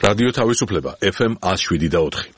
რადიო თავისუფლება FM 107.4.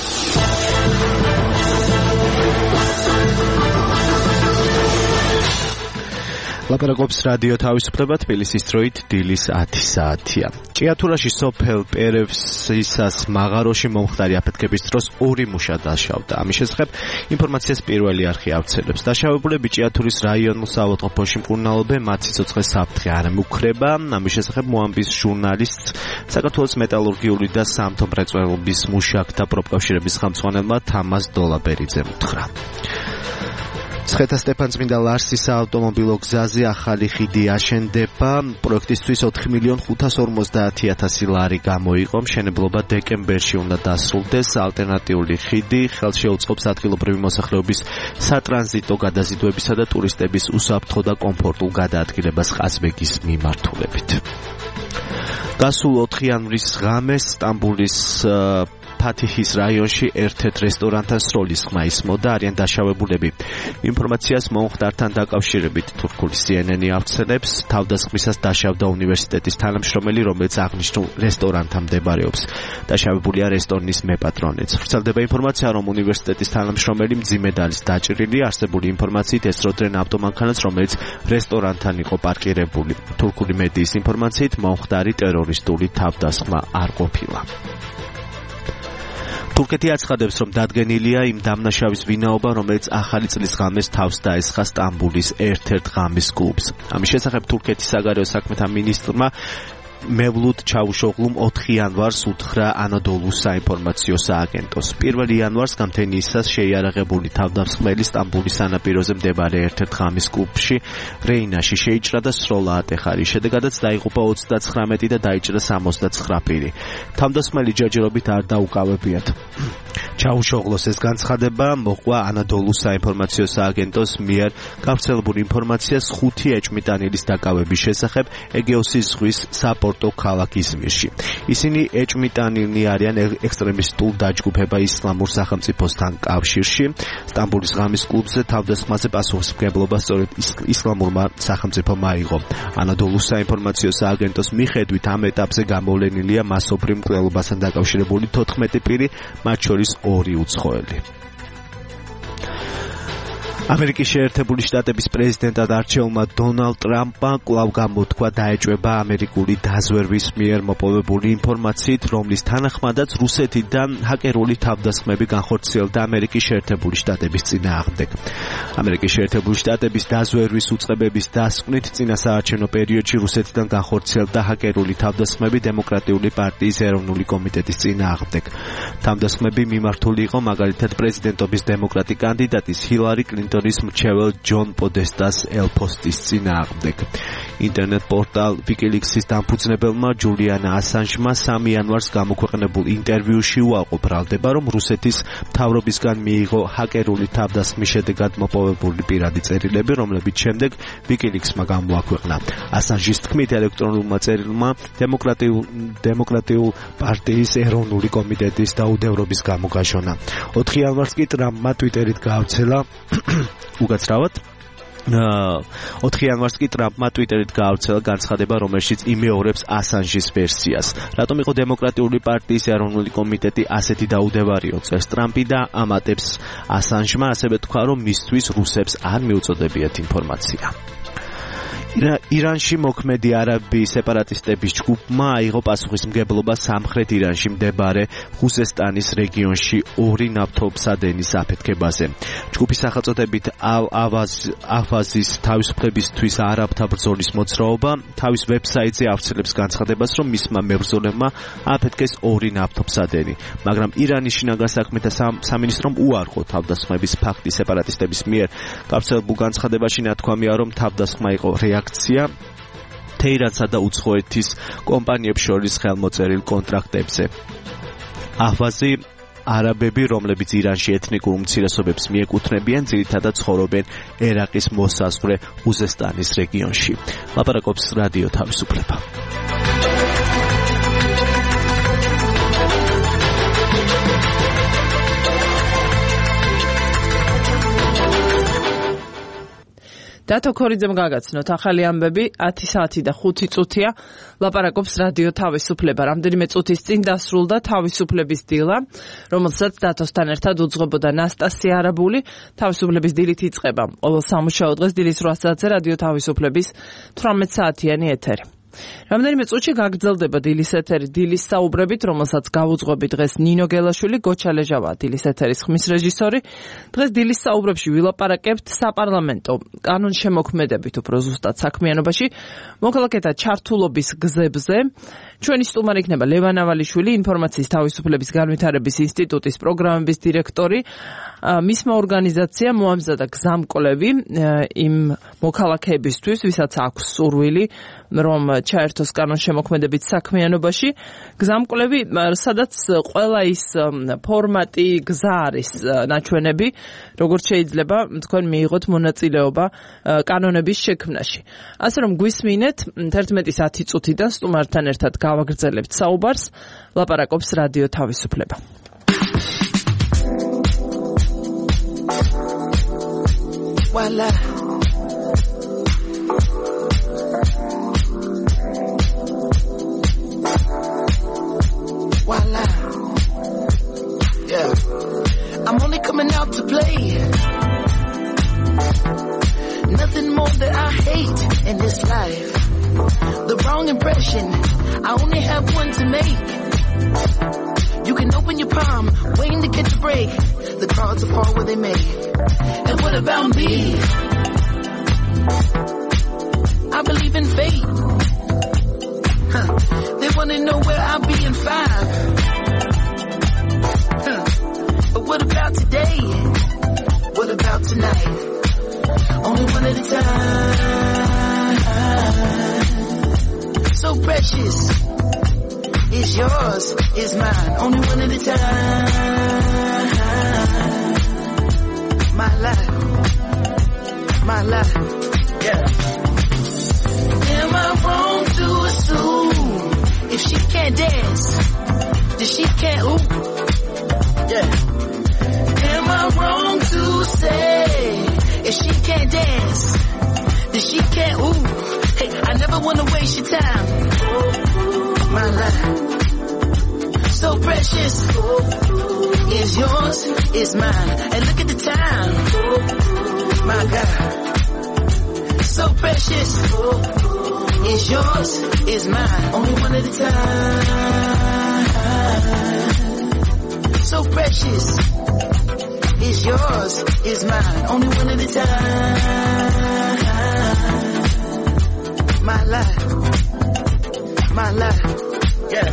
ლაპარაკობს რადიო თავისუფლება თბილისის დროით დილის 10 საათია. ჭიათურაში სოფელ პერევსისას მაღაროში მომხდარი აფეთქების დროს 2 მუშა დაშავდა. ამის შესახებ ინფორმაციას პირველი არხი ავრცელებს. დაშავებულები ჭიათურის რაიონულ საავადმყოფოში მკურნალობენ, მათ სიცოცხლე საფრთხე არ ემუქრება. ამის შესახებ მოამბის ჟურნალისტს საქართველოს მეტალურგიული და სამთო მრეწველობის მუშაკთა პროფკავშირების ხელმძღვანელმა თამაზ დოლაბერიძემ უთხრა. სხეთა-სტეფანწმინდა ლარსის საავტომობილო გზაზე ახალი ხიდი აშენდება. პროექტისთვის 4,550,000 ლარი გამოიყო. მშენებლობა დეკემბერში უნდა დასრულდეს. ალტერნატიული ხიდი ხელს შეუწყობს ადგილობრივი მოსახლეობის სატრანზიტო გადაზიდვებისა და ტურისტების უსაფრთხო და კომფორტულ გადაადგილებას ყაზბეგის მიმართულებით. გასულ 4 იანვრის ღამეს სტამბოლის ფათიჰის რაიონში ერთ-ერთ რესტორანთან სროლის ხმა ისმოდა, არიან დაშავებულები. ინფორმაციას მომხდართან დაკავშირებით თურქული CNN ავრცელებს. თავდასხმისას დაშავდა უნივერსიტეტის თანამშრომელი, რომელიც აღნიშნულ რესტორანთან მდებარეობს. დაშავებულია რესტორნის მეპატრონეც. ვრცელდება ინფორმაცია, რომ უნივერსიტეტის თანამშრომელი მძიმედ არის დაჭრილი. არსებული ინფორმაციით ესროდნენ ავტომანქანას, რომელიც რესტორანთან იყო პარკირებული. თურქული მედიის ინფორმაციით მომხდარი ტერორისტული თავდასხმა არ ყოფილა. თურქეთი აცხადებს, რომ დადგენილია იმ დამნაშავის ვინაობა, რომელიც ახალი წლის ღამეს თავს დაესხა სტამბოლის ერთ-ერთ ღამის კლუბს. ამის შესახებ თურქეთის საგარეო საქმეთა მინისტრმა მევლუდ ჩავუშოღლუმ 4 იანვარს უთხრა ანადოლუს საინფორმაციო სააგენტოს. 1 იანვარს გამთენიისას შეიარაღებული თავდამსხმელი სტამბოლის სანაპიროზე მდებარე ერთ-ერთ ღამის კლუბში რეინაში შეიჭრა და სროლა ატეხა. შედეგადაც დაიღუპა 39 და დაიჭრა 69 პირი. თავდამსხმელი ჯერჯერობით არ დაუკავებიათ. ჩავუშოღლოს ეს განცხადება მოყვა ანადოლუს საინფორმაციო სააგენტოს მიერ გავრცელებული ინფორმაციას 5 ეჭმიტანილის დაკავების შესახებ ეგეოსის ზღვის საპორტო ქალაქ იზმირში. ისინი ეჭმიტანილნი არიან ექსტრემისტულ დაჯგუფება ისლამურ სახელმწიფოსთან კავშირში. სტამბოლის ღამის კლუბზე თავდასხმაზე პასუხისმგებლობა სწორედ ისლამურმა სახელმწიფომ აიღო. ანადოლუს საინფორმაციო სააგენტოს მიხედვით ამ ეტაპზე გამოვლენილია მასობრივ მკვლელობასთან დაკავშირებული 14 პირი, მათ შორის 2 უცხოელი. ამერიკის შეერთებული შტატების პრეზიდენტად არჩეულმა დონალდ ტრამპმა კვლავ გამოთქვა დაეჭვება ამერიკული დაზვერვის მიერ მოპოვებული ინფორმაციით, რომლის თანახმადაც რუსეთიდან ჰაკერული თავდასხმები განხორციელდა ამერიკის შეერთებული შტატების წინააღმდეგ. ამერიკის შეერთებული შტატების დაზვერვის უწყებების დასკვნით წინა საარჩევნო პერიოდში რუსეთიდან განხორციელდა ჰაკერული თავდასხმები დემოკრატიული პარტიის ეროვნული კომიტეტის წინააღმდეგ. თავდასხმები მიმართული იყო მაგალითად პრეზიდენტობის დემოკრატი კანდიდატის ჰილარი კლინტონის მრჩევალ ჯონ პოდესტას ელფოსტის წინააღმდეგ. ინტერნეტ პორტალ ვიკილიქსის დამფუძნებელმა ჯულიანა ასანჟმა 3 იანვარს გამოქვეყნებულ ინტერვიუში უარყო ბრალდება, რომ რუსეთის მთავრობისგან მიიღო ჰაკერული თავდასხმის შედეგად მოპოვებული პირადი წერილები, რომლებიც შემდეგ ვიკილიქსმა გამოაქვეყნა. ასანჟის თქმით, ელექტრონულმა წერილმა დემოკრატიულ პარტიის ეროვნული კომიტეტის დაუდევრობის გამო გაშონა. 4 იანვარს კი ტრამპმა ტვიტერით გაავრცელა უკაცრავად 4 იანვარს კი ტრამპმა ტვიტერით გაავრცელა განცხადება, რომელშიც იმეორებს ასანჟის ვერსიას. რატომ იყო დემოკრატიული პარტიის ეროვნული კომიტეტი ასეთი დაუდევარიო, წერს ტრამპი და ამატებს ასანჟმა, ასევე თქვა, რომ მისთვის რუსებს არ მიუწოდებიათ ინფორმაცია. ირანში მოქმედი არაბი სეპარატისტების ჯგუფმა აიღო პასუხისმგებლობა სამხრეთ ირანში მდებარე ხუზესტანის რეგიონში 2 ნავთობსადენის აფეთქებაზე. ჯგუფის სახელწოდებით ალ-ავაზის თავისუფლებისთვის არაბთა ბრძოლის მოძრაობა თავის ვებსაიტზე ავრცელებს განცხადებას, რომ მისმა მებრძოლებმა აფეთქეს 2 ნავთობსადენი, მაგრამ ირანის შინაგან საქმეთა სამინისტრომ უარყო თავდასხმების ფაქტი სეპარატისტების მიერ. გავრცელებულ განცხადებაში ნათქვამია, რომ თავდასხმა იყო რეაქცია თეირანსა და უცხოეთის კომპანიებს შორის ხელმოწერილ კონტრაქტებზე. აჰვაზი არაბები, რომლებიც ირანში ეთნიკურ უმცირესობებს მიეკუთვნებიან, ძირითადად ცხოვრობენ ერაყის მოსაზღვრე ხუზესტანის რეგიონში. ლაპარაკობს რადიო თავისუფლება. დათო ქორიძემ გაგაცნოთ ახალი ამბები 10 საათი და 5 წუთია ლაპარაკობს რადიო თავისუფლება. რამდენიმე წუთის წინ დასრულდა თავისუფლების დილა, რომელსაც დათოსთან ერთად უძღვებოდა ნასტასია არაბული. თავისუფლების დილით იწყება ყოველ სამუშაო დღეს დილის 8 საათზე რადიო თავისუფლების 18 საათიანი ეთერი. რამდენიმე წუთში გაგრძელდება დილის ეთერი დილის საუბრებით, რომელსაც გავუძღვები დღეს ნინო გელაშვილი, გოჩა ლეჟავა დილის ეთერის ხმის რეჟისორი. დღეს დილის საუბრებში ვილაპარაკებთ საპარლამენტო კანონშემოქმედებით, უფრო ზუსტად საქმიანობაში, მოქალაქეთა ჩართულობის გზებზე. ჩვენი სტუმარი იქნება ლევან ავალიშვილი, ინფორმაციის თავისუფლების განვითარების ინსტიტუტის პროგრამების დირექტორი. მისმა ორგანიზაციამ მოამზადა გზამკვლევი იმ მოქალაქეებისთვის, ვისაც აქვს სურვილი, რომ ჩაერთოს კანონშემოქმედებით საქმიანობაში. გზამკვლევი, სადაც ყველა ის ფორმატი, გზა არის ნაჩვენები, როგორც შეიძლება თქვენ მიიღოთ მონაწილეობა კანონების შექმნაში. ასე რომ გვისმინეთ 11:10 წუთიდან სტუმართან ერთად გავაგრძელებთ საუბარს, ლაპარაკობს რადიო თავისუფლება. Voila. Voila. Yeah. I'm only coming out to play. Nothing more that I hate in this life. The wrong impression, I only have one to make. You can open your palm, waiting to catch a break. The cards will fall where they may. And what about me? I believe in fate. They wanna know where I'll be in 5. But what about today? What about tonight? Only one at a time. So precious. It's yours, it's mine. Only one at a time. My life, yeah. Am I wrong to assume if she can't dance, then she can't ooh? Yeah. Am I wrong to say if she can't dance, then she can't ooh? Hey, I never wanna waste your time. My life, so precious. Is yours, is mine. And look at the time. My God, so precious. Is yours, is mine. Only one at a time. So precious. Is yours, is mine. Only one at a time. My life, yeah.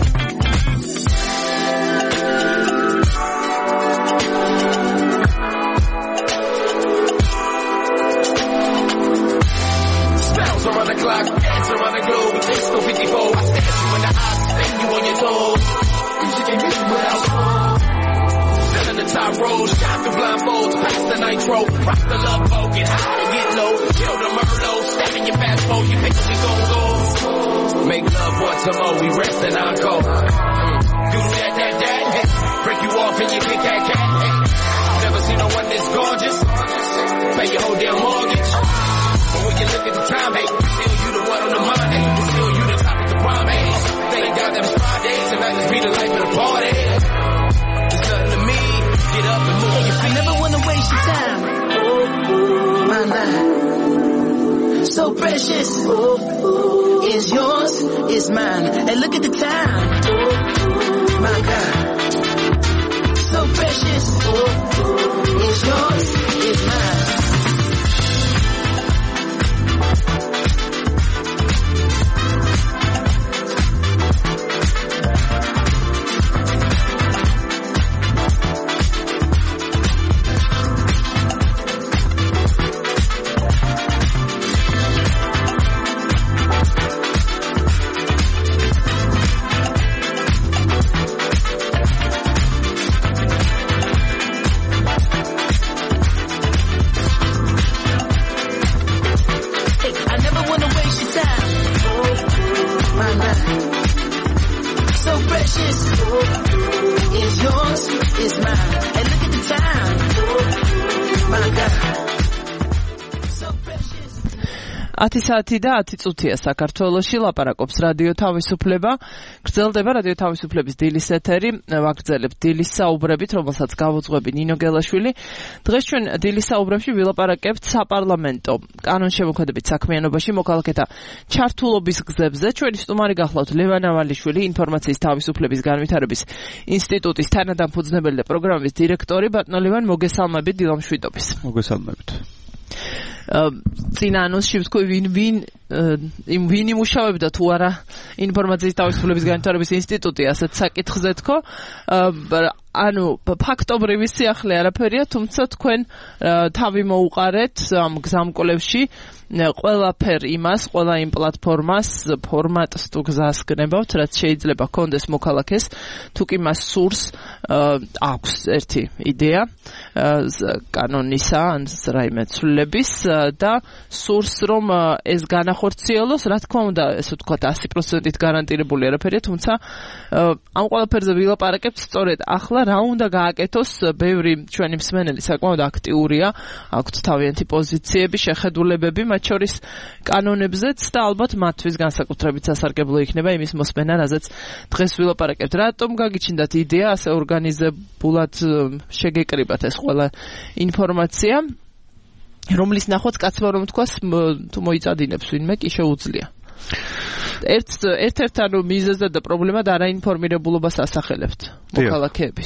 Around the clock, dance around the globe, it's still 54. I stare at you in the eyes, spin you on your toes. Music and music without song. Selling the top road, shot the blindfolds, pass the nitro, rock the love boat, get high and get low, kill the Merlot, step in your fast boat, you think we gon' go. Make love once more, we rest and encore. Do that, hey. Break you off and you kick that cat, hey. Never seen no one this gorgeous. Pay your whole damn mortgage. But when you look at the time, hey, still you the one on the mind, hey, still you the topic of prime, hey. Thank God that it's Friday, tonight let's be the life of the party. It's nothing to me, get up and move your feet. I never wanna waste your time. My life, so precious. Is yours, is mine. And look at the time. My God, so precious. Is yours, is mine. 10 საათი და 10 წუთია საქართველოში ლაპარაკობს რადიო თავისუფლება. გრძელდება რადიო თავისუფლების დილის ეთერი. ვაგრძელებთ დილის საუბრებით, რომელსაც გავუძღვები ნინო გელაშვილი. დღეს ჩვენ დილის საუბრებში ვილაპარაკებთ საპარლამენტო კანონშემოქმედებით საქმიანობაში მოქალაქეთა ჩართულობის გზებზე. ჩვენი სტუმარი გახლავთ ლევან ავალიშვილი, ინფორმაციის თავისუფლების განვითარების ინსტიტუტის თანადამფუძნებელი და პროგრამის დირექტორი. ბატონო ლევან, მოგესალმებით დილამშვიდობის. მოგესალმებით. წინა ანონსში ვთქვი ვინ იმუშავებდა თუ არა ინფორმაციის თავისუფლების განვითარების ინსტიტუტი, ასეთ საკითხზე თქო. ანუ ფაქტობრივი სიახლე არაფერია, თუმცა თქვენ თავი მოუყარეთ ამ გზამკვლევში ყველაფერ იმას, ყველა იმ პლატფორმას, ფორმატს თუ გზას გნებავთ, რაც შეიძლება ჰქონდეს მოქალაქეს, თუ კი მას სურს აქვს ერთი იდეა კანონისა ან რაიმე ცვლილების და სურს რომ ეს განახორციელოს, რა თქმა უნდა, ესე ვთქვათ 100%-ით გარანტირებული არაფერია, თუმცა ამ ყველაფერზე ვილაპარაკებთ სწორედ ახლა რა უნდა გააკეთოს. ბევრი ჩვენი მსმენელი საკმაოდ აქტიურია, აქვთ თავიანთი პოზიციები, შეხედულებები, მათ შორის კანონებზეც და ალბათ მათთვის განსაკუთრებით სასარგებლო იქნება იმის მოსმენა, რაზეც დღეს ვილაპარაკებთ. რატომ გაგიჩნდათ იდეა ასე ორგანიზებულად შეგეკრიბათ ეს ყველა ინფორმაცია, რომლის ნახვაც კაცმა რომ თქვას თუ მოიწადინებს ვინმე კი შეუძლია. ერთ-ერთ ანუ მიზეზად და პრობლემად არაინფორმირებულობას ასახელებთ მოქალაქეების.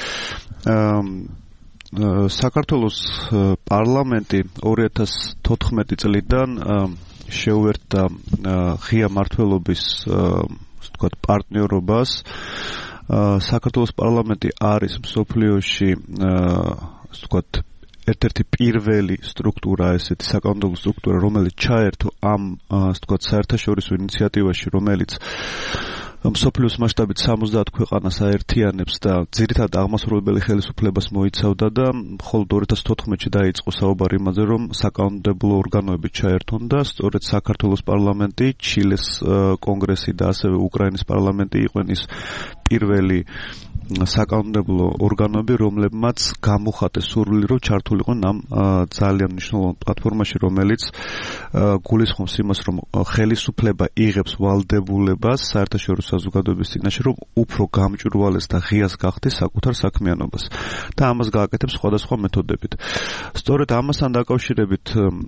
საქართველოს პარლამენტი 2014 წლიდან შეუერთდა ღია მმართველობის ვთქვათ პარტნიორობას. საქართველოს პარლამენტი არის მსოფლიოში ვთქვათ ერთ-ერთი პირველი სტრუქტურა, ესეთი საკანონმდებლო სტრუქტურა, რომელიც ჩაერთო ამ ვთქვათ საერთაშორისო ინიციატივაში, რომელიც მსოფლიოს მასშტაბით 70 ქვეყანას აერთიანებს და ძირითადად აღმასრულებელი ხელისუფლებას მოიცავდა და მხოლოდ 2014-ში დაიწყო საუბარი იმაზე, რომ საკანონმდებლო ორგანოები ჩაერთონ და სწორედ საქართველოს პარლამენტი, ჩილეს კონგრესი და ასევე უკრაინის პარლამენტი იყვნენ ის პირველი საკანონმდებლო ორგანოები, რომლებმაც გამოხატეს სურვილი, რომ ჩართულიყვნენ ამ ძალიან მნიშვნელოვან პლატფორმაში, რომელიც გულისხმობს იმას, რომ ხელისუფლება იღებს ვალდებულებას საერთაშორისო საზოგადოების წინაშე, რომ უფრო გამჭვირვალეს და ღიას გახდეს საკუთარ საქმიანობას და ამას გააკეთებს სხვადასხვა მეთოდებით. სწორედ ამასთან დაკავშირებით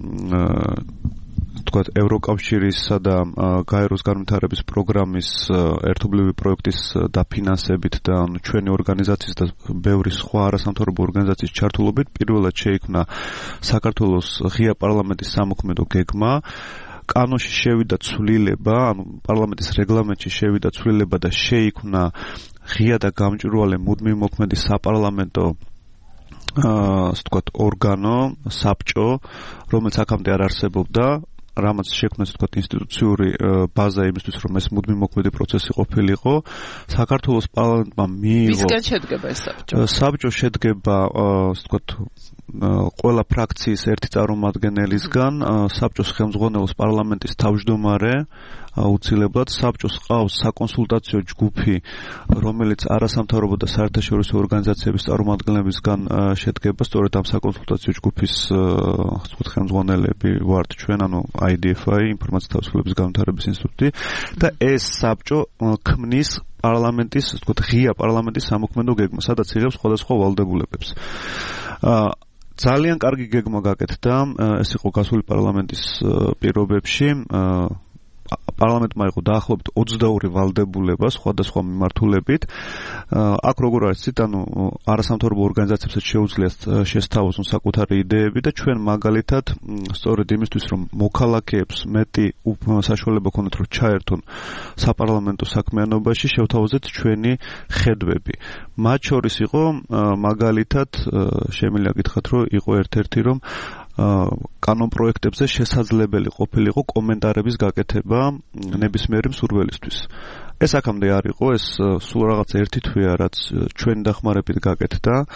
ვთქვათ ევროკავშირისა და გაეროს განვითარების პროგრამის ერთობლივი პროექტის დაფინანსებით და ჩვენი ორგანიზაციის და ბევრი სხვა არასამთავრობო ორგანიზაციის ჩართულობით პირველად შეიქმნა საქართველოს ღია პარლამენტის სამოქმედო გეგმა. კანონში შევიდა ცვლილება, ანუ პარლამენტის რეგლამენტში შევიდა ცვლილება და შეიქმნა ღია და გამჭვირვალე მუდმივი მოქმედი საპარლამენტო ვთქვათ ორგანო, საბჭო, რომელიც აქამდე არ არსებობდა, რამაც შექმნეს ვთქვათ ინსტიტუციური ბაზა იმისთვის, რომ ეს მუდმივი მოქმედი პროცესი ყოფილიყო. საქართველოს პარლამენტმა მიიღო. ვისგან შედგება ეს საბჭო? საბჭო შედგება ვთქვათ ყველა ფრაქციის ერთი წარმომადგენელისგან, საბჭოს ხელმძღვანელობს პარლამენტის თავმჯდომარე, აუცილებლად საბჭოს ყავს საკონსულტაციო ჯგუფი, რომელიც არასამთავრობო და საერთაშორისო ორგანიზაციების წარმომადგენლებისგან შედგება. სწორედ ამ საკონსულტაციო ჯგუფის ვთქვათ ხელმძღვანელები ვართ ჩვენ, ანუ IDFI, ინფორმაციის თავისუფლების განვითარების ინსტიტუტი და ეს საბჭო ქმნის პარლამენტის, ვთქვათ ღია პარლამენტის სამოქმედო გეგმა, სადაც იღებს სხვადასხვა ვალდებულებებს. ძალიან კარგი გეგმა გაკეთდა, ეს იყო გასული პარლამენტის პირობებში. პარლამენტმა იყო დაახლოებით 22 ვალდებულება სხვადასხვა მიმართულებით. აქ როგორ არის ცით, ანუ არასამთავრობო ორგანიზაციებსაც შეუძლიათ შესთავაზონ საკუთარი იდეები და ჩვენ მაგალითად სწორედ იმისთვის, რომ მოქალაქეებს მეტი საშუალება ქონდეთ, რომ ჩაერთონ საპარლამენტო საქმიანობაში, შევთავაზეთ ჩვენი ხედვები. მათ შორის იყო მაგალითად შემიძლია გითხრათ, რომ იყო ერთ-ერთი, რომ კანონ პროექტებზე შესაძლებელი ყოფილიყო კომენტარების გაკეთება ნებისმიერი მსურველისთვის. ეს აქამდე არ იყო, ეს სულ რაღაც ერთი თვეა, რაც ჩვენი დახმარებით გაკეთდა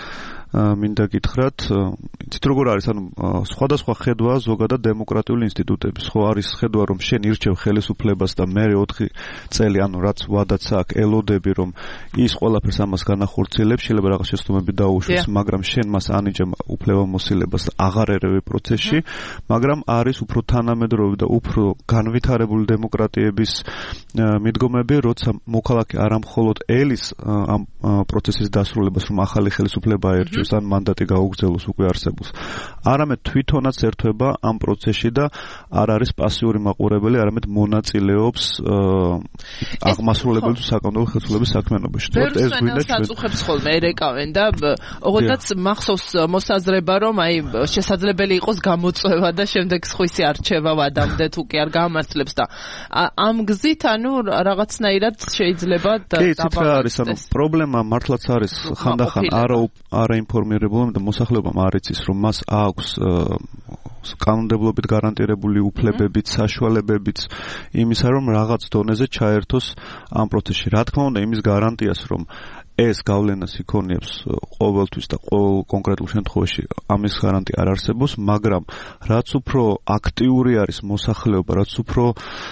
მინდა გითხრათ, იცით როგორ არის, ანუ სხვადასხვა ხედვა ზოგადად დემოკრატიული ინსტიტუტების, ხო არის ხედვა, რომ შენ ირჩევ ხელისუფლებას და მე 4 წელი, ანუ რაც ვადაც აქვს, ელოდები, რომ ის ყველაფერს ამას განახორციელებს, შეიძლება რაღაც შეცდომები დაუშვეს, მაგრამ შენ მას ანიჭებ უფლებამოსილებას და აღარ ერევი პროცესში, მაგრამ არის უფრო თანამედროვე და უფრო განვითარებული დემოკრატიების მიდგომები, როცა მოქალაქე არა მხოლოდ ელის ამ პროცესის დასრულებას, რომ ახალი ხელისუფლება აერჩიოს ან მანდატი გაუგრძელოს უკვე არსებულს, არამედ თვითონაც ერთვება ამ პროცესში და არ არის პასიური მაყურებელი, არამედ მონაწილეობს აღმასრულებელი თუ საკანონმდებლო ხელისუფლების საქმიანობაში. ეს გვინდა ჩვენს ხოლმე ერეკავენ და ოღონდაც მახსოვს მოსაზრება, რომ აი შესაძლებელი იყოს გამოწვევა და შემდეგ სხვისი არჩევა ვადამდე თუ კი არ გამართლებს და ამ გზით ანუ რაღაცნაირად შეიძლება არის, ანუ პრობლემა მართლაც არის ხანდახან არაინფორმირებულობა და მოსახლეობამ არ იცის, რომ მას აქვს კანონმდებლობით გარანტირებული უფლებებიც, საშუალებებიც იმისა, რომ რაღაც დონეზე ჩაერთოს ამ პროცესში. რა თქმა უნდა, იმის გარანტიას, რომ ეს გავლენას იქონიებს ყოველთვის და ყოველ კონკრეტულ შემთხვევაში ამის გარანტია არ არსებობს, მაგრამ რაც უფრო აქტიური არის მოსახლეობა, რაც უფრო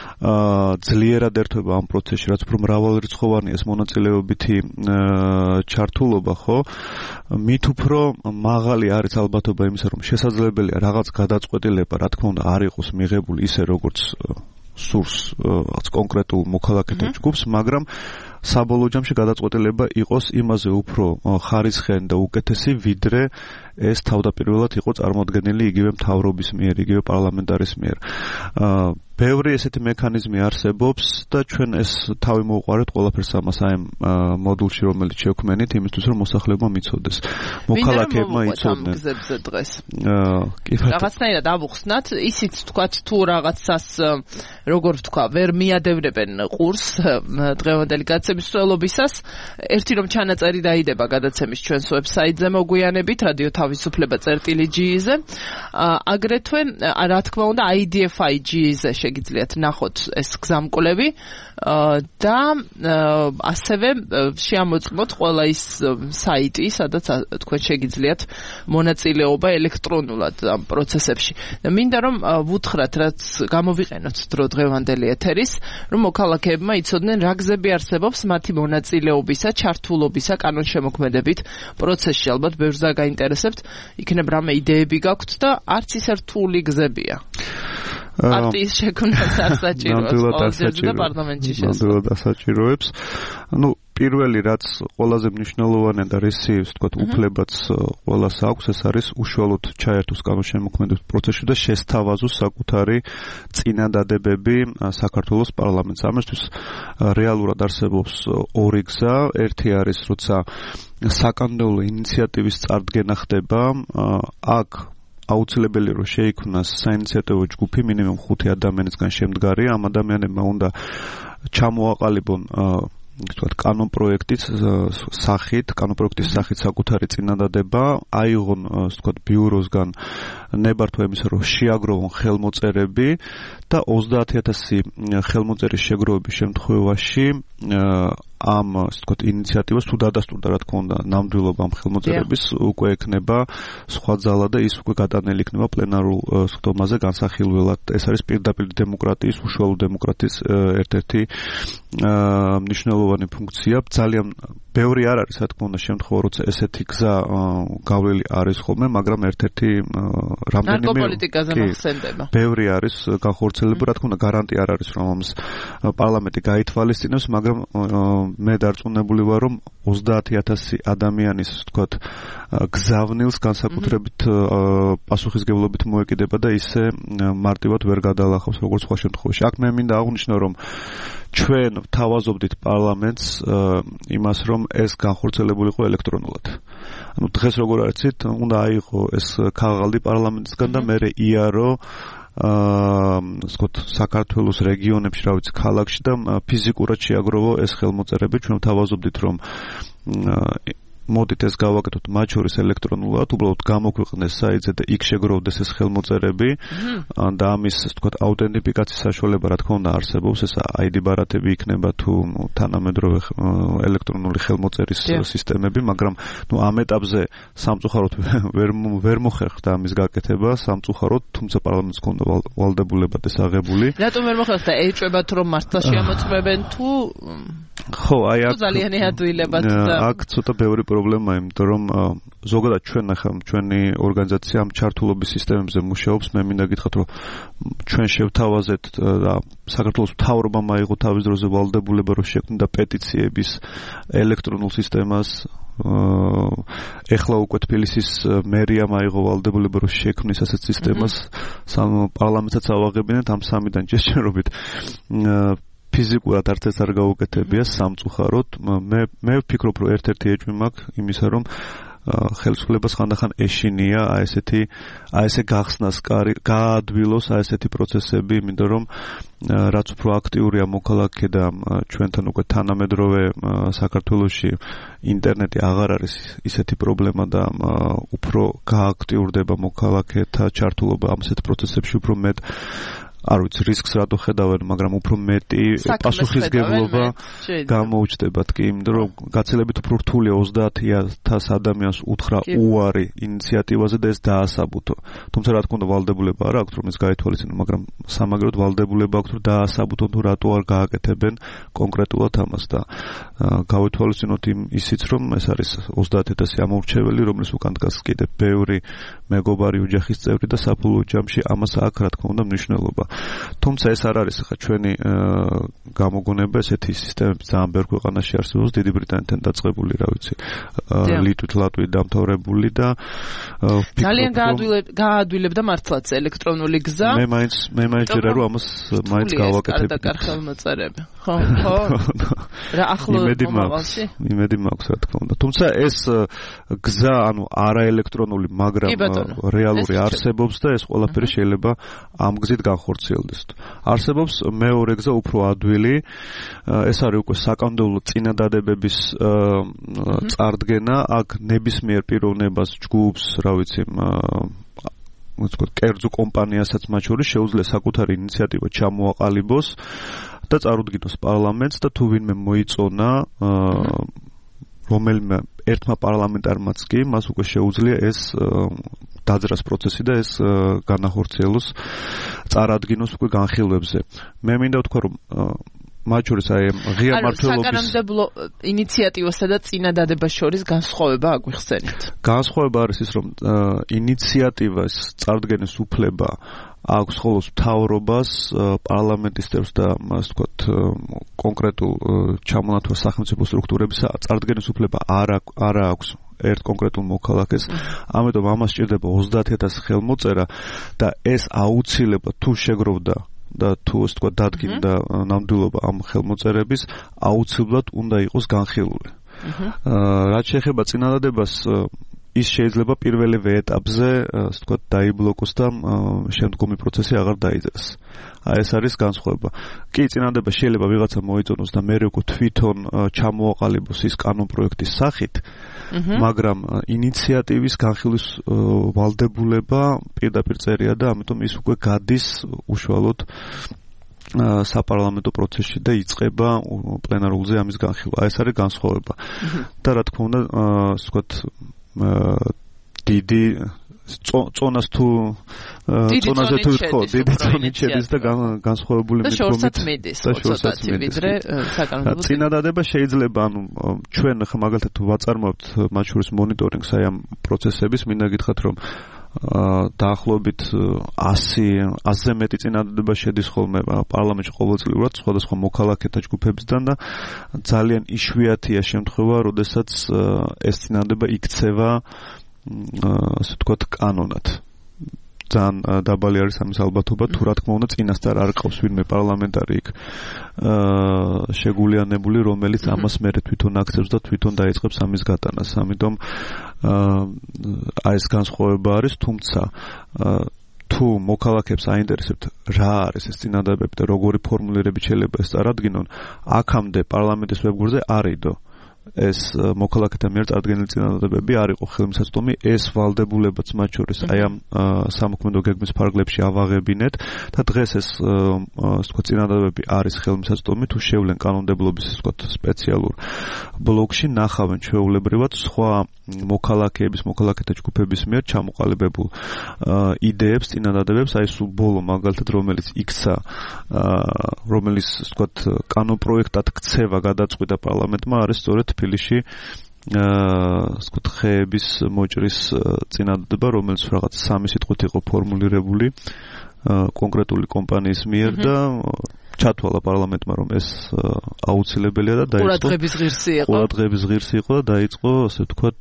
ძლიერად ერთვება ამ პროცესში, რაც უფრო მრავალრიცხოვანია ეს მონაწილეობითი ჩართულობა, ხო? მით უფრო მაღალი არის ალბათობა იმისა, რომ შესაძლებელია რაღაც გადაწყვეტილება, რა თქმა უნდა, არ იყოს მიღებული ისე, როგორც სურს კონკრეტულ მოქალაქეთა ჯგუფს, მაგრამ საბოლოო ჯამში გადაწყვეტილება იყოს იმაზე უფრო ხარისხიანი და უკეთესი, ვიდრე ეს თავდაპირველად იყო წარმოდგენილი იგივე მთავრობის მიერ, იგივე პარლამენტარის მიერ. ბევრი ესეთი მექანიზმი არსებობს და ჩვენ ეს თავი მოვუყარეთ ყველაფერს ამას აი მოდულში, რომელიც შევქმნით, იმისთვის რომ მოსახლეობა მიცოდეს. მოქალაქეებმა იცოდნენ. რაღაცნაირად ავუხსნათ, ისიც თქვათ თუ რაღაცას როგორ ვთქვა, ვერ მიადევნებენ ყურს დღევანდელი გადაცემის მსვლელობისას, ერთი რომ ჩანაწერი დაიდება გადაცემის ჩვენს ვებსაიტზე მოგვიანებით, რადიო თავისუფლება წერტილი.gz-ზე. აგრეთვე, რა თქმა უნდა, IDFI.gz-ზე შეგიძლიათ ნახოთ ეს გზამკვლევი და ასევე შეამოწმოთ ყველა ის საიტი, სადაც თქვენ შეგიძლიათ მონაწილეობა ელექტრონულად ამ პროცესებში. მინდა რომ ვუთხრათ, რაც გამოვიყენოთ დრო დღევანდელი ეთერის, რომ მოქალაქეებმა იცოდნენ რა გზები არსებობს მათი მონაწილეობისა, ჩართულობისა კანონშემოქმედებით პროცესში. ალბათ ბევრს გაინტერესებთ, იქნებ რამე იდეები გაქვთ და არც ისე რთული გზებია. პარტიის შექმნას არ საჭიროებს და პარლამენტში შესვლა დასაჭიროებს. Ну, პირველი რაც ყველაზე მნიშვნელოვანია და რისი, ვთქვათ, უფლებაც ყველას აქვს, ეს არის უშუალოდ ჩაერთოს კანონშემოქმედების პროცესში და შესთავაზოს საკუთარი წინადადებები საქართველოს პარლამენტს. ამისთვის რეალურად არსებობს ორი გზა. ერთი არის, როცა საკანონმდებლო ინიციატივის წარდგენა ხდება, აქ აუცილებელია რომ შეიქმნას საინიციატივო ჯგუფი მინიმუმ 5 ადამიანისგან შემდგარი. ამ ადამიანებმა უნდა ჩამოაყალიბონ ვთქვათ კანონპროექტის სახით საკუთარი წინადადება, აიღონ ვთქვათ ბიუროსგან ნებართვა იმისა, რომ შეაგროვონ ხელმოწერები და 30,000 ხელმოწერის შეგროვების შემთხვევაში ამ ვთქვათ ინიციატივას თუ დადასტურდა, რა თქმა უნდა, ნამდვილობა ამ ხელმოწერების უკვე ექნება სხვა ძალა და ის უკვე გადანელი იქნება პლენარულ სხდომაზე განსახილველად. ეს არის პირდაპირ დემოკრატიის, უშუალო დემოკრატიის ერთ-ერთი მნიშვნელოვანი ფუნქცია. ძალიან ბევრი არ არის, რა თქმა უნდა, შემთხვევა, როცა ესეთი გზა გავლილი არის ხოლმე, მაგრამ ერთ-ერთი რამდენიმე ნარკოპოლიტიკაზე მოხსენდება. ბევრი არის განხორციელებული, რა თქმა უნდა, გარანტია არ არის, რომ ამას პარლამენტი გაითვალისწინებს, მაგრამ მე დარწმუნებული ვარ, რომ 30,000 ადამიანის, ვთქვათ, გზავნილს განსაკუთრებით პასუხისგებლობით მოეკიდება და ისე მარტივად ვერ გადალახავს როგორც სხვა შემთხვევაში. აქ მე მინდა აღვნიშნო, რომ ჩვენ ვთავაზობდით პარლამენტს იმას, რომ ეს განხორციელებული იყო ელექტრონულად. ანუ დღეს როგორ არიცით, უნდა აიღო ეს ქაღალდი პარლამენტისგან და მერე იარო საქართველოს რეგიონებში, რა ვიცი, ქალაქში და ფიზიკურად შეაგროვო ეს ხელმოწერები. ჩვენ ვთავაზობდით, რომ მოდით ეს გავაკეთოთ მათ შორის ელექტრონულად, უბრალოდ გამოგვიყნეს საიტზე და იქ შეგროვდეს ეს ხელმოწერები და ამის ასე ვთქვათ აუთენტიფიკაციის საშუალება რა თქმა უნდა არსებობს, ეს ID ბარათები იქნება თუ თანამედროვე ელექტრონული ხელმოწერის სისტემები, მაგრამ ამ ეტაპზე სამწუხაროდ ვერ მოხერხდა ამის გაკეთება, სამწუხაროდ, თუმცა პარლამენტს ჰქონდა ვალდებულება და აღებული. რატომ ვერ მოხერხდა? ეჭვებათ რომ მართლა შეამოწმებენ თუ ხო, აი აქ ძალიან ადვილებად და აქ ცოტა ბევრი პრობლემაა, იმიტომ რომ ზოგადად ჩვენი ორგანიზაცია ამ ჩართულობის სისტემებზე მუშაობს. მე მინდა გითხრათ, რომ ჩვენ შევთავაზეთ და საქართველოს მთავრობამ აიღო თავის დროზე ვალდებულება, რომ შექმნიდა პეტიციების ელექტრონულ სისტემას. ეხლა უკვე თბილისის მერიამ აიღო ვალდებულება, რომ შექმნის ასეთ სისტემას. პარლამენტსაც ავაღებინეთ ამ სამიდან ჯერჯერობით. ფიზიკურად არც ეს არ გაუკეთებია სამწუხაროდ. მე ვფიქრობ, რომ ერთ-ერთი ეჭვი მაქვს იმისა, რომ ხელისუფლებას ხანდახან ეშინია ესე გახსნას გაადვილოს ესეთი პროცესები, იმიტომ რომ რაც უფრო აქტიურია მოქალაქე და ჩვენთან უკვე თანამედროვე საქართველოში ინტერნეტი აღარ არის ისეთი პრობლემა და უფრო გააქტიურდება მოქალაქეთა ჩართულობა ამ ასეთ პროცესებში, უფრო მეტ არ ვიცი რისკს რატო ხედავენ, მაგრამ უფრო მეტი პასუხისგებლობა გამოუჩნდებათ კი, იმიტომ რომ გაცილებით უფრო რთულია 30,000 ადამიანს უთხრა უარი ინიციატივაზე და ეს დაასაბუთო. თუმცა რა თქმა უნდა ვალდებულება არ აქვს რომ ეს გაითვალისწინო, მაგრამ სამაგეროდ ვალდებულება აქვს რომ დაასაბუთონ თუ რატო არ გააკეთებენ კონკრეტულად ამას და გავითვალისწინოთ ისიც რომ ეს არის 30,000 ამორჩეველი, რომლის უკან დგას კიდე ბევრი მეგობარი ოჯახის წევრი და საფულო ჯამში ამას აქვს რა თქმა უნდა მნიშვნელობა. თუმცა ეს არ არის ხა ჩვენი გამოგონება, ესეთი სისტემები ძალიან ბევრ ქვეყანაში არსებობს, დიდი ბრიტანეთთან დაწყებული, რა ვიცი, ლიტვით, ლატვიით დამთავრებული და ძალიან გაადვილებდა მართლაც ელექტრონული გზა. მე მაინც ჯერა რომ ამას მაინც გავაკეთებ. ხელმოწერები. ხო. რა ახლო მომავალში? იმედი მაქვს რა თქმა უნდა. თუმცა ეს გზა, ანუ არაელექტრონული, მაგრამ რეალური არსებობს და ეს ყველაფერი შეიძლება ამ გზით განხორციელდეს. არსებობს მეორე გზა უფრო ადვილი, ეს არის უკვე საკანონმდებლო წინადადებების წარდგენა, აქ ნებისმიერ პიროვნებას, ჯგუფს, რა ვიცი, კერძო კომპანიასაც მათ შორის შეუძლია საკუთარი ინიციატივა ჩამოაყალიბოს და წარუდგინოს პარლამენტს და თუ ვინმე მოიწონა რომელიმე ერთმა პარლამენტარმაც კი მას უკვე შეუძლია ეს დაძრას პროცესი და ეს განახორციელოს წარადგინოს უკვე განხილვებზე. მე მინდა ვთქვა რომ მათ შორის აი ღია მმართველობის საკანონმდებლო ინიციატივასა და წინადადებას შორის განსხვავება აგვიხსენით. განსხვავება არის ის რომ ინიციატივას წარდგენის უფლება აქვს ხოლოს მთავრობას, პარლამენტის წევრს და ასე ვთქვათ კონკრეტულ ჩამონათვალ სახელმწიფო სტრუქტურების წარდგენის უფლება არ აქვს ერთ კონკრეტულ მოქალაქეს. ამიტომ ამას სჭირდება 30,000 ხელმოწერა და ეს აუცილებლად თუ შეგროვდა და თუ ასე ვთქვათ დადგინდა ნამდვილობა ამ ხელმოწერების, აუცილებლად უნდა იყოს განხილული. რაც შეეხება წინადადებას, ის შეიძლება პირველივე ეტაპზე, ასე ვთქვათ, დაიბლოკოს და შემდგომი პროცესი აღარ დაიძრას. ეს არის განსხვავება. კი, წინადადება შეიძლება ვიღაცა მოიწონოს და მერე უკვე თვითონ ჩამოაყალიბოს ის კანონპროექტის სახით, მაგრამ ინიციატივის განხილვის ვალდებულება პირდაპირ წერია და ამიტომ ის უკვე გადის უშუალოდ საპარლამენტო პროცესში და იწყება პლენარულზე ამის განხილვა. ეს არის განსხვავება. და რა თქმა უნდა, ასე ვთქვათ, დიდი წონას თუ წონაზე თუ ხო დიდი წონით შედის და განსხვავებული მიდგომით და შორსაც ვიდრე საკანონმდებლო წინადადება შეიძლება, ანუ ჩვენ ხა მაგალითად ვაწარმოებთ მათ შორის მონიტორინგს აი ამ პროცესების, მინდა გითხრათ რომ დაახლოებით 100-ზე მეტი წინადადება შედის ხოლმე პარლამენტში ყოველწლიურად სხვადასხვა მოქალაქეთა ჯგუფებისგან და ძალიან იშვიათია შემთხვევა, როდესაც ეს წინადადება იქცევა ასე ვთქვათ კანონად. ძალიან დაბალი არის ამის ალბათობა, თუ რა თქმა უნდა წინასწარ არ ყავს ვინმე პარლამენტარი იქ შეგულიანებული, რომელიც ამას მერე თვითონ აქცევს და თვითონ დაიწყებს ამის გატანას. ამიტომ ეს განსხვავება არის, თუმცა თუ მოქალაქეებს აინტერესებთ რა არის ეს წინადადებები და როგორი ფორმულირებით შეიძლება ეს წარადგინონ, აქამდე პარლამენტის ვებგვერდზე არ იდო ეს მოქალაქეთა მიერ წარდგენილი წინადადებები არ იყო ხელმისაწვდომი, ეს ვალდებულებაც მათ შორის აი ამ სამოქმედო გეგმის ფარგლებში ავაღებინეთ და დღეს ეს ვთქვათ წინადადებები არის ხელმისაწვდომი, თუ შევლენ კანონმდებლობის ვთქვათ სპეციალურ ბლოკში, ნახავენ ჩვეულებრივად სხვა მოქალაქეთა ჯგუფების მიერ ჩამოყალიბებულ იდეებს, წინადადებებს, აი სულ ბოლო მაგალითად რომელიც იქცა, რომელიც ვთქვათ კანონპროექტად ქცევა გადაწყვიტა პარლამენტმა, არის სწორედ თბილისში ვთქვათ ხეების მოჭრის წინადადება, რომელიც რაღაც 3 სიტყვით იყო ფორმულირებული კონკრეტული კომპანიის მიერ და ჩათვალა პარლამენტმა, რომ ეს აუცილებელია და დაიწყო ყურადღების ღირსი იყო და დაიწყო ასე ვთქვათ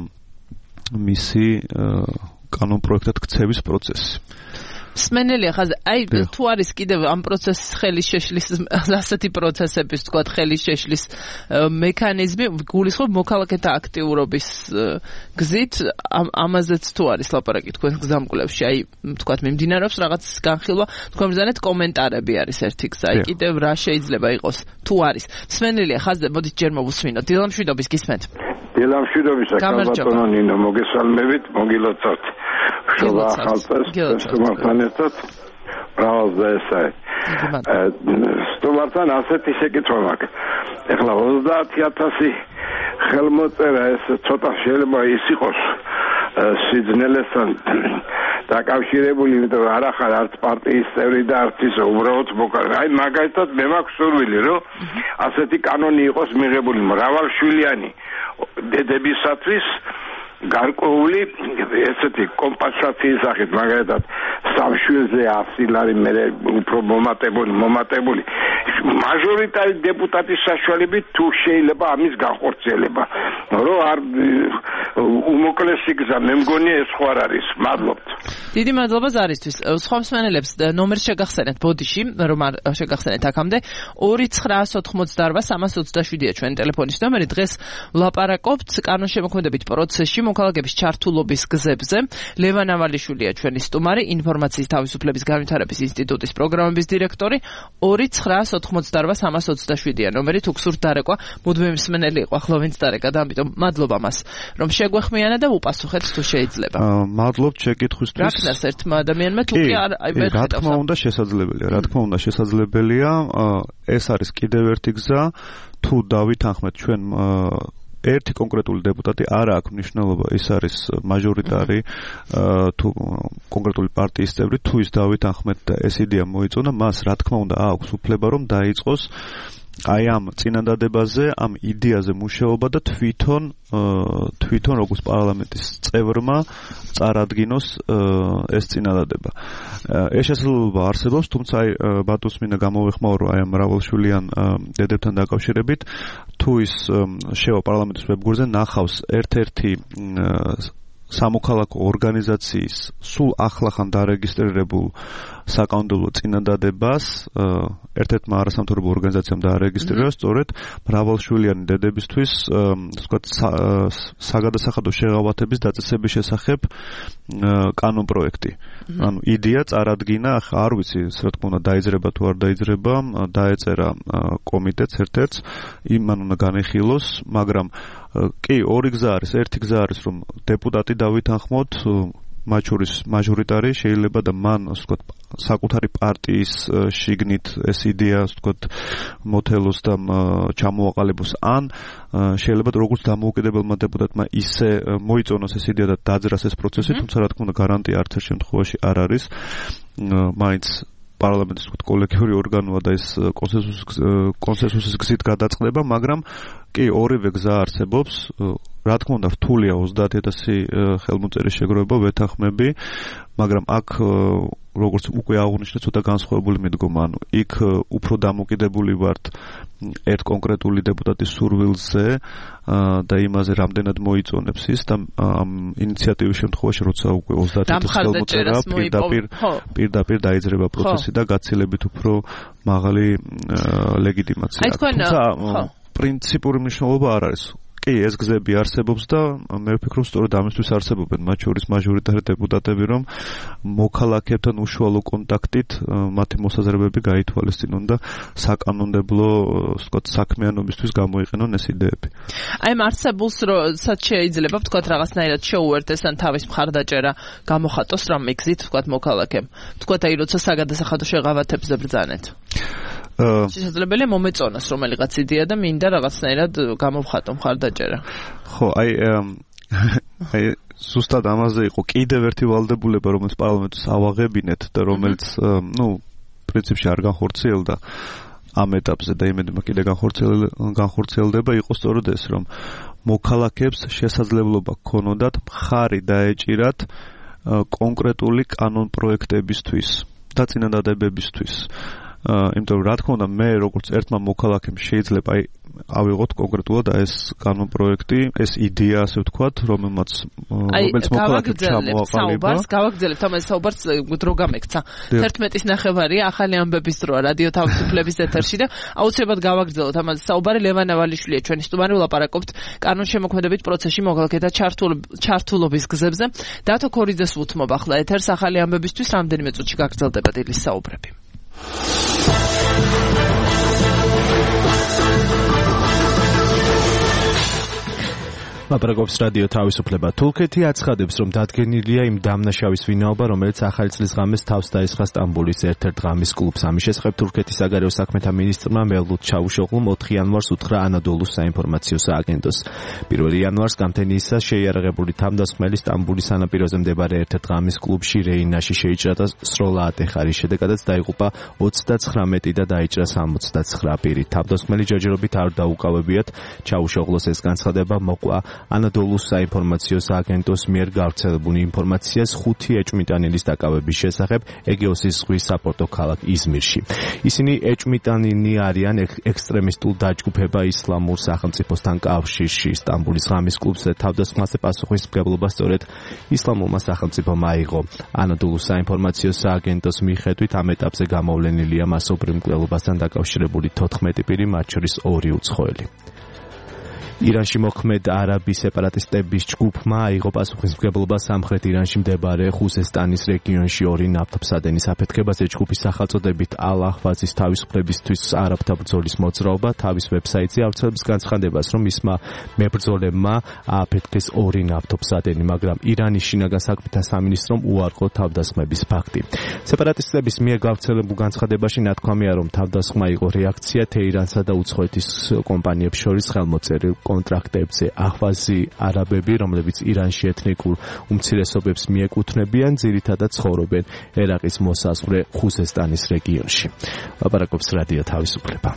მისი კანონპროექტად ქცევის პროცესი. სმენელია ხაზი, აი თუ არის კიდევ ამ პროცესის ხელის შეშლის ასეთი პროცესების ვთქვათ ხელის შეშლის მექანიზმი, გულისხმობ მოქალაქეთა აქტიურობის გზით, ამაზეც თუ არის ლაპარაკი თქვენ გზამკვლევში, აი ვთქვათ მიმდინარეობს რაღაც განხილვა, თქვენ ბრძანეთ კომენტარები არის ერთი გზა, აი კიდევ რა შეიძლება იყოს თუ არის. სმენელია ხაზი, მოდით ჯერ მოვუსმინოთ. დილამშვიდობის გისმენთ. დილამშვიდობისა, კალბატონო ნინო, მოგესალმებით, მოგილოცავთ. შობა ახალწელს, სტუმართან ერთად ბრავალზე ესაა. სტუმართან ასეთი შეკითხვა მაქვს. ეხლა 30,000 ხელმოწერა ეს ცოტა შეიძლება ის იყოს სიძნელესთან დაკავშირებული, იმიტომ რომ არ ახარ არც პარტიის წევრი და არც ის უბრალოდ მოქალაქე. აი მაგალითად მე მაქვს სურვილი, რომ ასეთი კანონი იყოს მიღებული მრავალშვილიანი დედებისათვის გარკვეული ესეთი კომპენსაციის სახით, მაგალითად სამშვილზე 100 ლარი მე უფრო მომატებული მაჟორიტარი დეპუტატის საშუალებით თუ შეიძლება ამის განხორციელება, რომ არ უმოკლესი გზა მე მგონია ეს ხო არ არის. მადლობთ. დიდი მადლობა ზარისთვის. სხვა მსმენელებს ნომერს შეგახსენეთ ბოდიში, რომ არ შეგახსენეთ აქამდე 2988327-ია ჩვენი ტელეფონის ნომერი. დღეს ვლაპარაკობთ კანონშემოქმედებით პროცესში მოქალაქეების ჩართულობის გზებზე. ლევან ავალიშვილია ჩვენი სტუმარი, ინფორმაციის თავისუფლების განვითარების ინსტიტუტის პროგრამების დირექტორი. 2988327-ია ნომერი, თუ გსურთ დარეკვა, მუდმივი მსმენელი იყო, ახლა ვინც დარეკა და ამიტომ მადლობა მას, რომ შეგვეხმიანა და უპასუხეთ თუ შეიძლება. მადლობთ შეკითხვისთვის. რა ქნას ერთმა ადამიანმა თუ კი არ აი მე რა თქმა უნდა შესაძლებელია, ეს არის კიდევ ერთი გზა, თუ დავითანხმეთ ჩვენ ერთი კონკრეტული დეპუტატი არ აქვს მნიშვნელობა, ის არის მაჟორიტარი თუ კონკრეტული პარტიის წევრი, თუ ის დავითანხმეთ და ეს იდეა მოიწონა, მას რა თქმა უნდა აქვს უფლება რომ დაიწყოს აი ამ წინადადებაზე, ამ იდეაზე მუშაობა და თვითონ როგორც პარლამენტის წევრმა წარადგინოს ეს წინადადება. ეს შესაძლებლობა არსებობს, თუმცა აი ბატონს მინდა გამოვეხმაურო აი ამ მრავალშვილიან დედებთან დაკავშირებით, თუ ის შევა პარლამენტის ვებგვერდზე ნახავს ერთ-ერთი სამოქალაქო ორგანიზაციის სულ ახლახან დარეგისტრირებულ საკანონმდებლო წინადადებას, ერთ-ერთმა არასამთავრობო ორგანიზაციამ დაარეგისტრირა სწორედ მრავალშვილიანი დედებისთვის ვთქვათ საგადასახადო შეღავათების დაწესების შესახებ კანონპროექტი. ანუ იდეა წარადგინა, არ ვიცი, რა თქმა უნდა დაიძრება თუ არ დაიძრება, დაეწერა კომიტეტს ერთ-ერთს, იმან უნდა განეხილოს, მაგრამ კი, ორი გზა არის, ერთი გზა არის, რომ დეპუტატი დავითანხმოთ, მათ შორის მაჟორიტარი შეიძლება და მან, ვთქვათ, საკუთარი პარტიის შიგნით ეს იდეა, ვთქვათ, მოთელოს და ჩამოაყალიბოს, ან შეიძლება როგორც დამოუკიდებელმა დეპუტატმა ისე მოიწონოს ეს იდეა და დაძრას ეს პროცესი, თუმცა რა თქმა უნდა გარანტია არც ერთ შემთხვევაში არ არის, მაინც პარლამენტის კოლექტიური ორგანოა და ეს კონსენსუსის გზით გადაწყდება, მაგრამ კი ორივე გზა არსებობს. რა თქმა უნდა რთულია 30,000 ხელმოწერის შეგროვება, ვეთანხმები, მაგრამ აქ როგორც უკვე აღნიშნე, ცოტა განსხვავებული მიდგომა, ანუ იქ უფრო დამოკიდებული ვართ ერთ კონკრეტული დეპუტატის სურვილზე და იმაზე რამდენად მოიწონებს ის და ამ ინიციატივის შემთხვევაში როცა უკვე 30,000 ხელმოწერა პირდაპირ დაიძრება პროცესი და გაცილებით უფრო მაღალი ლეგიტიმაცია აქვს. თუმცა პრინციპური მნიშვნელობა არ არის. კი, ეს გზები არსებობს და მე ვფიქრობ, სწორედ ამისთვის არსებობენ მათ შორის მაჟორიტარი დეპუტატები, რომ მოქალაქეებთან უშუალო კონტაქტით მათი მოსაზრებები გაითვალისწინონ და საკანონმდებლო, ვთქვათ, საქმიანობისთვის გამოიყენონ ეს იდეები. აი, არსებულს როცა შეიძლება ვთქვათ რაღაცნაირად შეუერთდეს ან თავის მხარდაჭერა გამოხატოს რამე გზით, ვთქვათ, მოქალაქემ. ვთქვათ, აი, როცა საგადასახადო შეღავათებზე ბრძანეთ. შესაძლებელია მომეწონოს რომელიღაც იდეა და მინდა რაღაცნაირად გამოვხატო მხარდაჭერა. ხო, აი ზუსტად ამაზე იყო კიდევ ერთი ვალდებულება, რომელიც პარლამენტს ავაღებინეთ და რომელიც, პრინციპში არ განხორციელდა ამ ეტაპზე და იმედია კიდე განხორციელდება, იყო სწორედ ეს, რომ მოქალაქეებს შესაძლებლობა ჰქონოდათ მხარი დაეჭირათ კონკრეტული კანონპროექტებისთვის და წინადადებებისთვის. იმიტომ რომ რა თქმა უნდა მე როგორც ერთმა მოქალაქემ შეიძლება ავიღოთ კონკრეტულად ეს კანონპროექტი, ეს იდეა ასე ვთქვათ, რომელიც მოქალაქეებს ჩამოაყალიბა. გავაგრძელებთ ამას საუბარს დრო გამექცა. 11-ის ნახევარია, ახალი ამბების დროა რადიო თავისუფლების ეთერში და აუცილებლად გავაგრძელოთ ამას საუბარი. ლევან ავალიშვილია ჩვენი სტუმარი, ვლაპარაკობთ კანონშემოქმედებით პროცესში მოქალაქეთა ჩართულობის გზებზე. დათო ქორიძეს უთმობ ახლა ეთერს ახალი ამბებისთვის რამდენიმე წუთში გაგრძელდება დილის საუბრები. ლაპარაკობს რადიო თავისუფლება. თურქეთი აცხადებს, რომ დადგენილია იმ დამნაშავის ვინაობა, რომელიც ახალი წლის ღამეს თავს დაესხა სტამბოლის ერთ-ერთ ღამის კლუბს. ამის შესახებ თურქეთის საგარეო საქმეთა მინისტრმა მევლութ ჩავუშოღლუმ 4 იანვარს უთხრა ანადოლუს საინფორმაციო სააგენტოს. 1 იანვარს გამთენიისას შეიარაღებული თავდასხმელი სტამბოლის სანაპიროზე მდებარე ერთ-ერთ ღამის კლუბში რეინაში შეიჭრა და სროლა ატეხარი. შედეგადაც დაიღუპა 39 და დაიჭრა 69 პირი. თავდასხმელი ჯერჯერობით არ დაუკავებიათ. ჩავუშოღლოს ეს განცხადება მოყვა ანადოლუს საინფორმაციო სააგენტოს მიერ გავრცელებული ინფორმაციას 5 ეჭვმიტანილის დაკავების შესახებ ეგეოსის ზღვის საპორტო ქალაქ იზმირში. ისინი ეჭვმიტანილნი არიან ექსტრემისტულ დაჯგუფება ისლამურ სახელმწიფოსთან კავშირში. სტამბოლის ღამის კლუბზე თავდასხმაზე პასუხისმგებლობა სწორედ ისლამურმა სახელმწიფომ აიღო. ანადოლუს საინფორმაციო სააგენტოს მიხედვით ამ ეტაპზე გამოვლენილია მასობრივ მკვლელობასთან დაკავშირებული 14 პირი, მათ შორის 2 უცხოელი. ირანში მოქმედ არაბი სეპარატისტების ჯგუფმა აიღო პასუხისმგებლობა სამხრეთ ირანში მდებარე ხუზესტანის რეგიონში 2 ნავთობსადენის აფეთქებაზე. ჯგუფის სახელწოდებით ალ-აჰვაზის თავისუფლებისთვის არაბთა ბრძოლის მოძრაობა თავის ვებსაიტზე ავრცელებს განცხადებას, რომ მისმა მებრძოლებმა ააფეთქეს 2 ნავთობსადენი, მაგრამ ირანის შინაგან საქმეთა სამინისტრომ უარყო თავდასხმების ფაქტი. სეპარატისტების მიერ გავრცელებულ განცხადებაში ნათქვამია, რომ თავდასხმა იყო რეაქცია თეირანსა და უცხოეთის კომპანიებს შორის ხელმოწერილ კონტრაქტებზე. აჰვაზი არაბები, რომლებიც ირანში ეთნიკურ უმცირესობებს მიეკუთვნებიან, ძირითადად ცხოვრობენ ერაყის მოსაზღვრე ხუზესტანის რეგიონში. ლაპარაკობს რადიო თავისუფლება.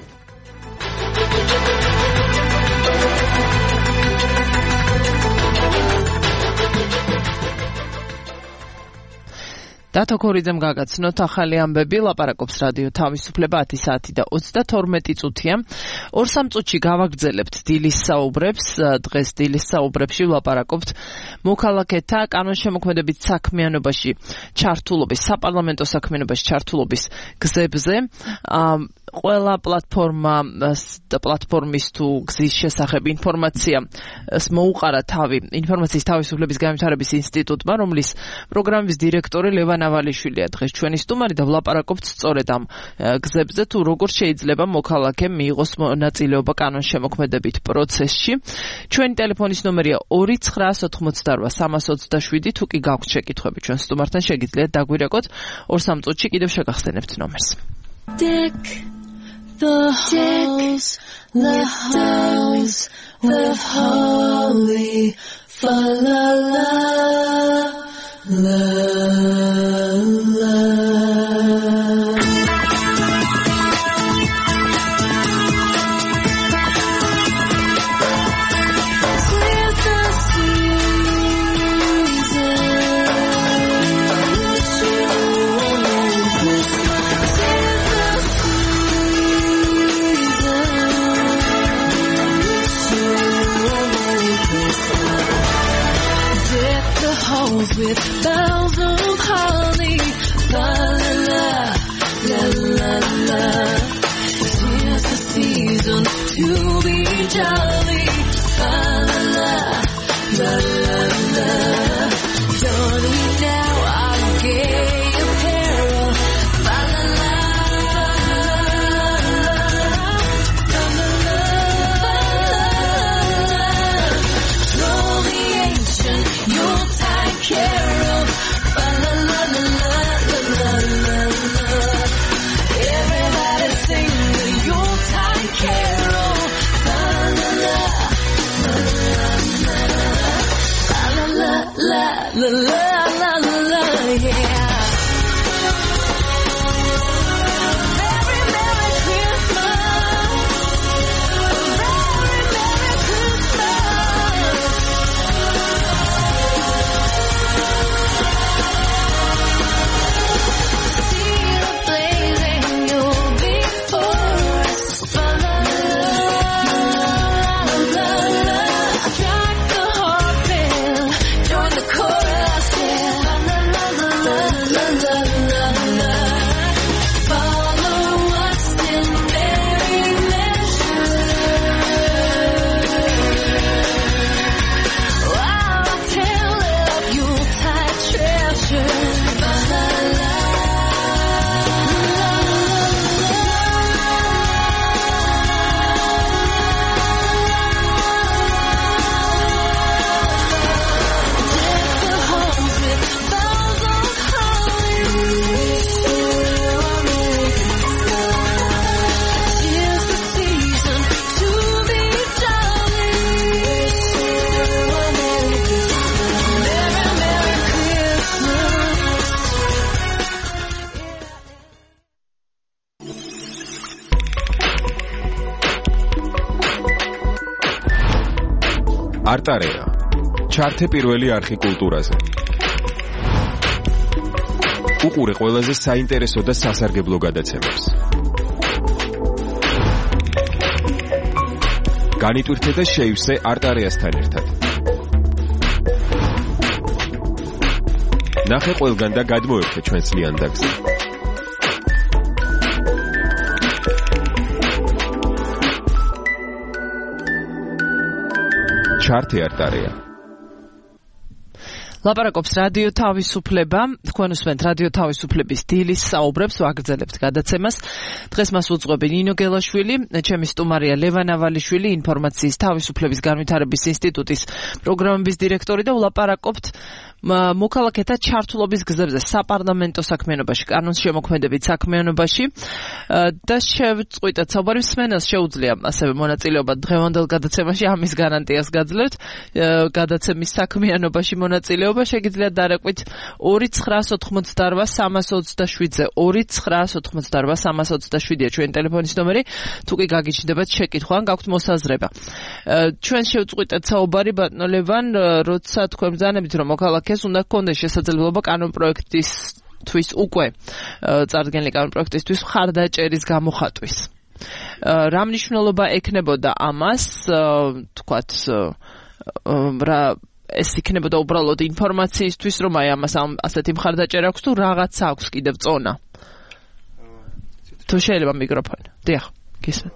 დათო ქორიძემ გაგაცნოთ ახალი ამბები. ლაპარაკობს რადიო თავისუფლება 10 საათი და 32 წუთია. 2-3 წუთში გავაგრძელებთ დილის საუბრებს. დღეს დილის საუბრებში ვლაპარაკობთ მოქალაქეთა კანონშემოქმედებით საქმიანობაში ჩართულობის, საპარლამენტო საქმიანობაში ჩართულობის გზებზე. ყველა პლატფორმის თუ გზის შესახებ ინფორმაციას მოუყარა თავი ინფორმაციის თავისუფლების განვითარების ინსტიტუტმა, რომლის პროგრამის დირექტორი ლევან ავალიშვილია დღეს ჩვენი სტუმარი და ვლაპარაკობთ სწორედ ამ გზებზე, თუ როგორ შეიძლება მოქალაქემ მიიღოს მონაწილეობა კანონშემოქმედებით პროცესში. ჩვენი ტელეფონის ნომერია 2-988-327, თუ კი გაქვთ შეკითხვები ჩვენ სტუმართან შეგიძლიათ დაგვირეკოთ. 2-3 წუთში კიდევ შეგახსენებთ ნომერს. The halls with holy fa la la la la. With bells of holly, la la la la la. Tis the season to be jolly, la არტარეა. ჩართე პირველი არხი კულტურაზე. უყურე ყველაზე საინტერესო და სასარგებლო გადაცემებს. განიტვირთე და შეივსე არტარეასთან ერთად. ნახე ყველგან და გადმოერთე ჩვენს ლიანდაგზე. ჩართე არტარეა. ლაპარაკობს რადიო თავისუფლება, თქვენ უსმენთ რადიო თავისუფლების დილის საუბრებს, ვაგრძელებთ გადაცემას. დღეს მას უძღვები ნინო გელაშვილი, ჩემი სტუმარია ლევან ავალიშვილი, ინფორმაციის თავისუფლების განვითარების ინსტიტუტის პროგრამების დირექტორი და ვლაპარაკობთ მოქალაქეთა ჩართულობის გზებზე საპარლამენტო საქმიანობაში, კანონის შემოქმედებით საქმიანობაში და შევწყვიტეთ საუბარი მსმენელს შეუძლია ასევე მონაწილეობა დღევანდელ გადაცემაში, ამის გარანტიას გაძლევთ. გადაცემის საქმიანობაში მონაწილეობა შეგიძლიათ დარეკვით 2988327-ზე 2988327-ია ჩვენი ტელეფონის ნომერი, თუ კი გაგიჩნდებათ შეკითხვა ან გაქვთ მოსაზრება. ჩვენ შევწყვიტეთ საუბარი ბატონო ლევან, როცა თქვენ ბრძანებით რომ მოქალაქე უნდა გქონდეს შესაძლებლობა კანონპროექტისთვის უკვე წარდგენილი კანონპროექტისთვის მხარდაჭერის გამოხატვის. რა მნიშვნელობა ექნებოდა ამას, თქვათ, რა ეს იქნებოდა უბრალოდ ინფორმაციისთვის, რომ აი ამას ასეთი მხარდაჭერა აქვს თუ რაღაც აქვს კიდევ წონა? თუ შეიძლება მიკროფონი. დიახ, გისმენთ.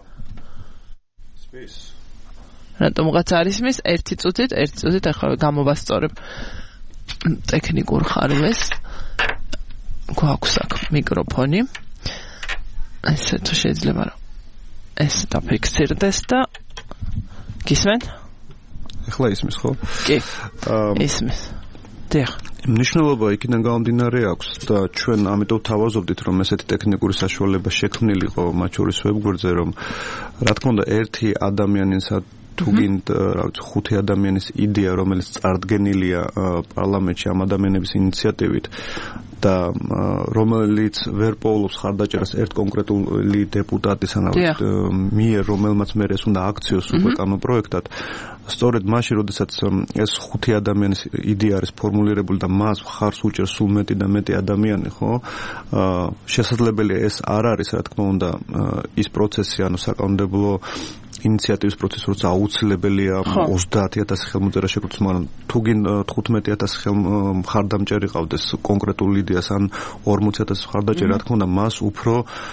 რატომღაც არ ისმის? ერთი წუთით, ახლა გამოვასწორებ. ტექნიკურ ხარვეს გვაქვს აქ მიკროფონი. ესე თუ შეიძლება რომ ეს დაფიქსირდეს და გისმენთ? ახლა ისმის ხო? კი. ისმის. დიახ. მნიშვნელობა იქიდან გამომდინარე აქვს და ჩვენ ამიტომ თავაზობდით რომ ესეთი ტექნიკური საშუალება შექმნილიყო მათ შორის ვებგვერდზე, რომ რა თქმა უნდა ერთი ადამიანისა თუ გინდ ხუთი ადამიანის იდეა, რომელიც წარდგენილია პარლამენტში ამ ადამიანების ინიციატივით და რომელიც ვერ პოულობს ხარდაჭერას ერთ კონკრეტული დეპუტატის ან მიერ, რომელმაც მე ეს უნდა აქციოს უკვე კანონპროექტად, სწორედ მაშინ, როდესაც ეს ხუთი ადამიანის იდეა არის ფორმულირებული და მას ხარს უჭერს სულ მეტი და მეტი ადამიანი, ხო? შესაძლებელია ეს არ არის, რა თქმა უნდა, ის პროცესი, ანუ საკანონმდებლო ინიციატივის პროცესი, როცა აუცილებელია 30000 ხელმოწერა შეგვიძლია, მაგრამ თუ გინ 15000 მხარდამჭერი ყავდეს კონკრეტული იდეას ან 40000 მხარდაჭერი, რა თქმა უნდა, მას უფრო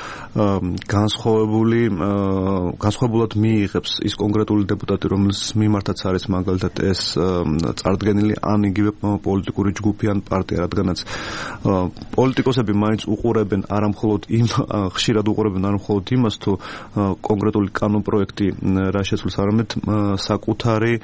განსხვავებულად მიიღებს ის კონკრეტული დეპუტატი, რომელიც მიმართაც არის მაგალითად ეს წარდგენილი ან იგივე პოლიტიკური ჯგუფი ან პარტია, რადგანაც პოლიტიკოსები მაინც უყურებენ ხშირად უყურებენ არ მხოლოდ იმას, თუ კონკრეტული კანონპროექტი რა შეცვლის, არამედ საკუთარი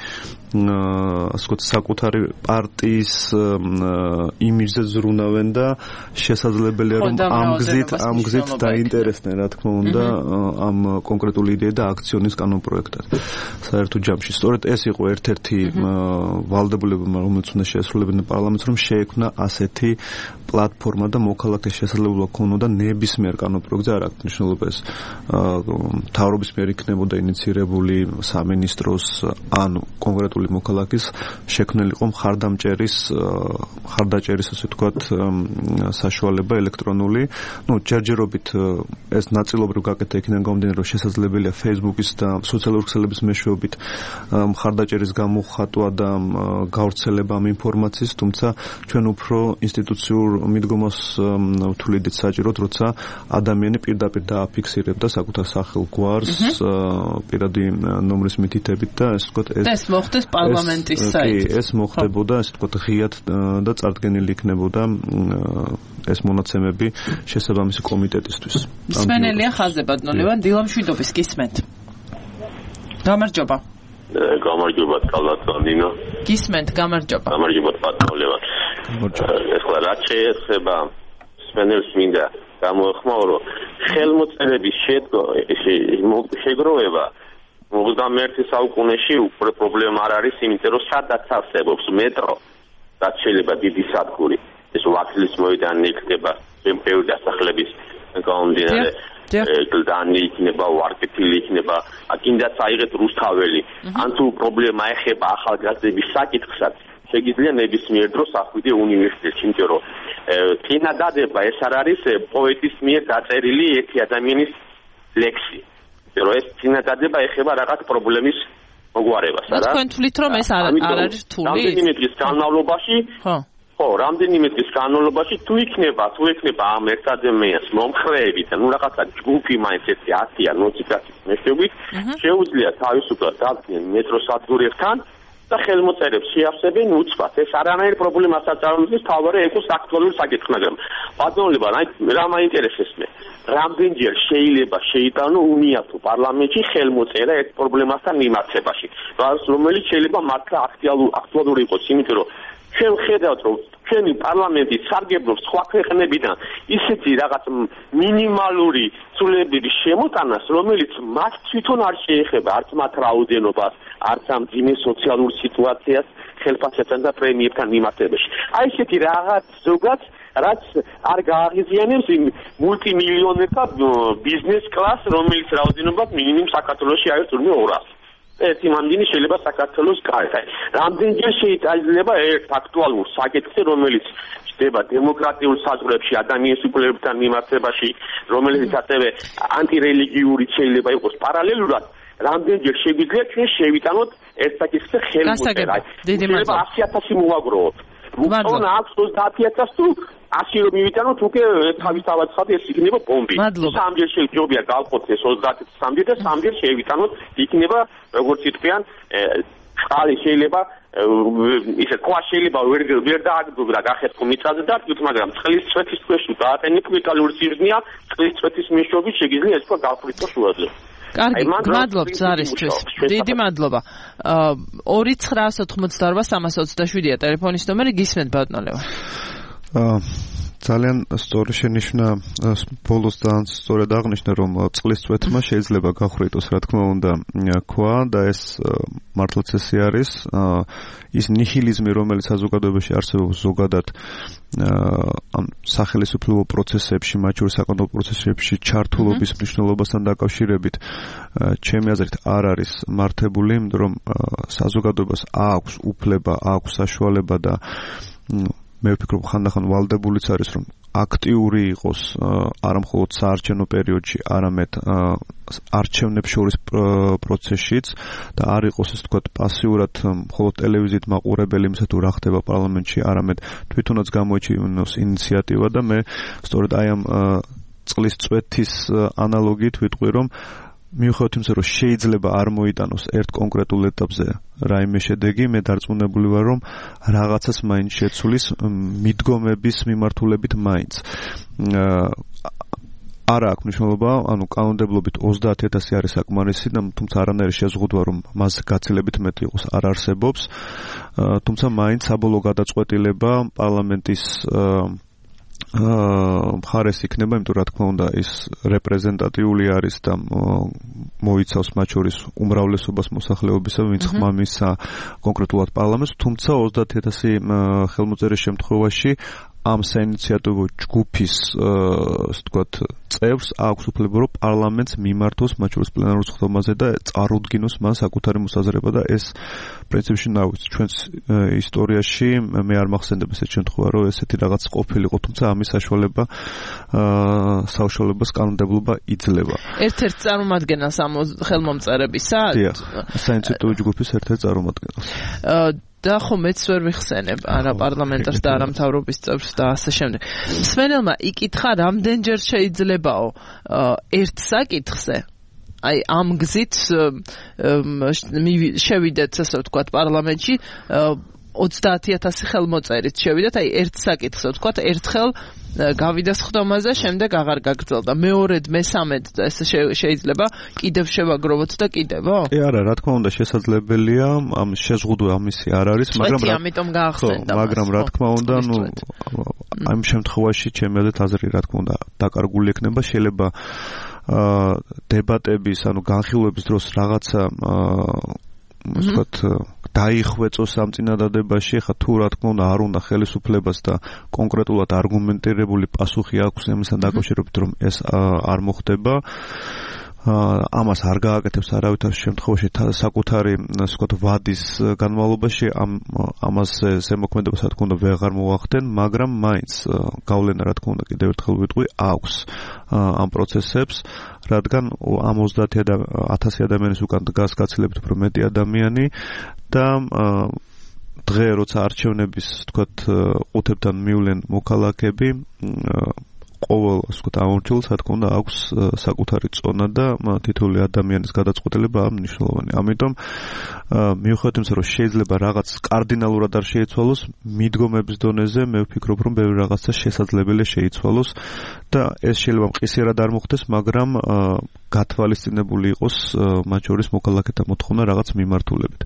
პარტიის იმიჯზე ზრუნავენ და შესაძლებელია რომ ამ გზით დაინტერესდნენ, რა თქმა უნდა, ამ კონკრეტული იდეა და აქციონის კანონპროექტად. საერთო ჯამში სწორედ ეს იყო ერთ-ერთი ვალდებულება, რომელიც უნდა შეესრულებინა პარლამენტს, რომ შეექმნა ასეთი პლატფორმა და მოქალაქეს შესაძლებლობა ქონოდა ნებისმიერ კანონპროექტზე, არ აქვს მნიშვნელობა ეს მთავრობის მიერ იქნებოდა ინიცირებული სამინისტროს ან კონკრეტული მოქალაქის შექმნილიყო მხარდაჭერის ასე ვთქვათ საშუალება ელექტრონული. ჯერჯერობით ეს ნაწილობრივ გაკეთდა იქიდან გამომდინარე, რომ შესაძლებელია Facebook-ის და სოციალური ქსელების მეშვეობით მხარდაჭერის გამოხატვა და გავრცელება ამ ინფორმაციის, თუმცა ჩვენ უფრო ინსტიტუციურ მიდგომას ვთვლიდით საჭიროდ, როცა ადამიანი პირდაპირ დააფიქსირებდა საკუთარ სახელ გვარს პირადი ნომრის მითითებით და ასე ვთქვათ ეს მოხდეს პარლამენტის საიტზე. ეს მოხდებოდა, ასე ვთქვათ, ღიად და წარდგენილი იქნებოდა ეს მონაცემები შესაბამისი კომიტეტისთვის. მსმენელია ხაზზე ბატონო ლევან დილამშვიდობის გისმენთ. გამარჯობა. გამარჯობა კალათანინო. გისმენთ, გამარჯობა. გამარჯობა ბატონო ლევან. ეხლა რა შეეხება მსმენელს მინდა გამოეხმაო, რომ ხელმოწერების შეგროვება 21 საუკუნეში უკვე პრობლემა არ არის, იმიტომ რომ სადაც არსებობს მეტრო, რაც შეიძლება დიდი სადგური, ეს ვახლის მოედანი იქნება, ბევრი დასახლების გამომდინარე გლდანი იქნება, ვარკეთილი იქნება, აქინდა წაიღეთ რუსთაველი. ან თუ პრობლემა ეხება ახალგაზრდების საკითხსაც, შეგიძლია ნებისმიერ დროს ახვიდე უნივერსიტეტში, იმიტომ რომ წინადადება ეს არ არის პოეტის მიერ დაწერილი ერთი ადამიანის ლექსი. რომ ეს წინადადება ეხება რაღაც პრობლემის მოგვარებას, არა? თქვენ თვლით რომ ეს არ არის რთული? რამდენიმე დღის განმავლობაში რამდენიმე დღის განმავლობაში თუ იქნება ამ ერთ ადამიანს მომხრეებით, ანუ რაღაცა ჯგუფი მაინც ერთი 10-იან 20 კაცის მეშვეობით, შეუძლია თავისუფლად დადგნენ მეტროსადგურებთან და ხელმოწერებს შეავსებენ უცბად. ეს არანაირ პრობლემას არ წარმოადგენს, თავარი ეკოს აქტუალური საკითხი, მაგრამ ბატონებო, რა მაინტერესებს მე? რამდენჯერ შეიძლება შეიტანო უნიათო პარლამენტში ხელმოწერა ერთ პრობლემასთან მიმართებაში, რომელიც შეიძლება მართლა აქტუალური იყოს, იმიტომ რომ ჩვენ ხედავთ რომ ჩვენი პარლამენტი სარგებლობს სხვა ქვეყნებიდან ისეთი რაღაც მინიმალური ცვლილებების შემოტანას, რომელიც მათ თვითონ არ შეეხება არც მათ რაოდენობას, არც ამ ძიმე სოციალურ სიტუაციას ხელფასებთან და პრემიებთან მიმართებაში. აი ესეთი რაღაც ზოგადად რაც არ გააღიზიანებს იმ მულტიმილიონერთა ბიზნეს კლასს, რომელიც რაოდენობა მინიმუმ საქართველოში არის თურმე 200. ერთი მანდინი შეიძლება საქართველოს გარეთ. რამდენჯერ შეიძლება ერთ აქტუალურ საკითხზე, რომელიც ხდება დემოკრატიულ საზღვრებში ადამიანის უფლებებთან მიმართებაში, რომელიც ასევე ანტირელიგიური შეიძლება იყოს პარალელურად, რამდენჯერ შეგვიძლია ჩვენ შევიტანოთ ერთ საკითხზე ხელმოწერა. შეიძლება 100,000 მოვაგროვოთ. რუსონ აქვს 30,000 თუ 100 რომ მივიტანოთ, უკვე თავისთავად ხადი ეს იქნება ბომბი. სამჯერ შეიძლება გავყოთ ეს 30 სამჯერ და სამჯერ შევიტანოთ, იქნება როგორც იტყვიან, წყალი შეიძლება ისე თქვა შეიძლება ვერ დააგდო და გახერხო მიწაზე და თქვით, მაგრამ წყლის წვეთის ქვეშ დააყენეთ მეტალური სიგნია, წყლის წვეთის მეშვეობით შეგიძლია ეს თქვა გავყრიტო შუაზე. კარგი, მადლობთ ზარისთვის. დიდი მადლობა. 2988-327-ია ტელეფონის ნომერი, გისმენთ ბატონო ლევან. ძალიან სწორი შენიშვნა, ბოლოს ძალიან სწორად აღნიშნა, რომ წყლის წვეთმა შეიძლება გახვრიტოს, რა თქმა უნდა, ქვა და ეს მართლაც ესე არის. ის ნიჰილიზმი, რომელიც საზოგადოებაში არსებობს ზოგადად ამ სახელისუფლებო პროცესებში, მათ შორის საკონტროლო პროცესებში ჩართულობის მნიშვნელობასთან დაკავშირებით, ჩემი აზრით არ არის მართებული, იმიტომ რომ საზოგადოებას აქვს უფლება, აქვს საშუალება და მე ვფიქრობ, ხანდახან ვალდებულიც არის, რომ აქტიური იყოს არა მხოლოდ საარჩევნო პერიოდში, არამედ არჩევნებს შორის პროცესშიც და არ იყოს ეს თქვა პასიურად მხოლოდ ტელევიზიით მაყურებელი იმისა თუ რა ხდება პარლამენტში, არამედ თვითონაც გამოიჩინოს ინიციატივა და მე სწორედ აი ამ წყლის წვეთის ანალოგიით ვიტყვი, რომ მიუხედავად იმისა, რომ შეიძლება არ მოიტანოს ერთ კონკრეტულ ეტაპზე რაიმე შედეგი, მე დარწმუნებული ვარ, რომ რაღაცას მაინც შეცვლის მიდგომების მიმართულებით მაინც. არა აქვს მნიშვნელობა, ანუ კანონმდებლობით 30,000 არის საკმარისი, თუმცა არანაირი შეზღუდვა, რომ მას გაცილებით მეტი იყოს, არ არსებობს. თუმცა მაინც საბოლოო გადაწყვეტილება პარლამენტის მხარეს იქნება, იმიტომ რა თქმა უნდა ის რეპრეზენტატიული არის და მოიცავს მათ შორის უმრავლესობას მოსახლეობისა, ვინც ხმამისა კონკრეტულად პარლამენტს, თუმცა 30,000 ხელმოწერის შემთხვევაში ამ საინიციატივო ჯგუფის ვთქვათ წევრს აქვს უფლება, რომ პარლამენტს მიმართოს მათ შორის პლენარულ სხდომაზე და წარუდგინოს მას საკუთარი მოსაზრება და ეს პრინციპში ჩვენს ისტორიაში მე არ მახსენდება ესეთ შემთხვევა, რომ ესეთი რაღაც ყოფილიყო, თუმცა ამის საშუალებას კანონმდებლობა იძლევა. ერთ-ერთ წარმომადგენელს ამ ხელმომწერებისა? დიახ, საინიციატივო ჯგუფის ერთ-ერთ წარმომადგენელს. და ხო მეც ვერ ვიხსენებ არა პარლამენტარს და არა მთავრობის წევრს და ასე შემდეგ. მსმენელმა იკითხა, რამდენჯერ შეიძლებაო ერთ საკითხზე აი ამ გზით შევიდეთ, ასე ვთქვათ, პარლამენტში 30,000 ხელმოწერით შევიდეთ, აი ერთ საკითხზე ვთქვათ, ერთხელ გავიდა სხდომაზე, შემდეგ აღარ გაგრძელდა. მეორედ, მესამედ ეს შეიძლება კიდევ შევაგროვოთ და კიდევო? კი არა, რა თქმა უნდა შესაძლებელია, ამ შეზღუდვა ამისი არ არის, ამიტომ გაახსენდა. მაგრამ რა თქმა უნდა, ნუ ამ შემთხვევაში ჩემი აზრით, რა თქმა უნდა, დაკარგული ექნება, შეიძლება დებატების, ანუ განხილვების დროს რაღაცა ვთქვათ დაიხვეწოს ამ წინადადებაში, ხა თუ რა თქმა უნდა არ უნდა ხელისუფლებას და კონკრეტულად არგუმენტირებული პასუხი აქვს ამისთან დაკავშირებით, რომ ეს არ მოხდება. ამას არ გააკეთებს არავითარ შემთხვევაში საკუთარი ვთქვათ ვადის განმავლობაში ამაზე ზემოქმედებას რა თქმა უნდა ვეღარ მოახდენ, მაგრამ მაინც გავლენა რა თქმა უნდა კიდევ ერთხელ ვიტყვი აქვს ამ პროცესებს, რადგან ამ 30,000 ადამიანის უკან დგას გაცილებით უფრო მეტი ადამიანი და დღე როცა არჩევნების ვთქვათ ყუთებთან მივლენ მოქალაქეები ყოველ ვთქვათ ამორჩილს რა თქმა უნდა აქვს საკუთარი წონა და თითოეული ადამიანის გადაწყვეტილება მნიშვნელოვანია. ამიტომ მიუხედავად იმისა, რომ შეიძლება რაღაც კარდინალურად არ შეიცვალოს, მიდგომების დონეზე მე ვფიქრობ, რომ ბევრი რაღაცა შესაძლებელია შეიცვალოს და ეს შეიძლება მყისიერად არ მოხდეს, მაგრამ გათვალისწინებული იყოს მათ შორის მოქალაქეთა მოთხოვნა რაღაც მიმართულებით.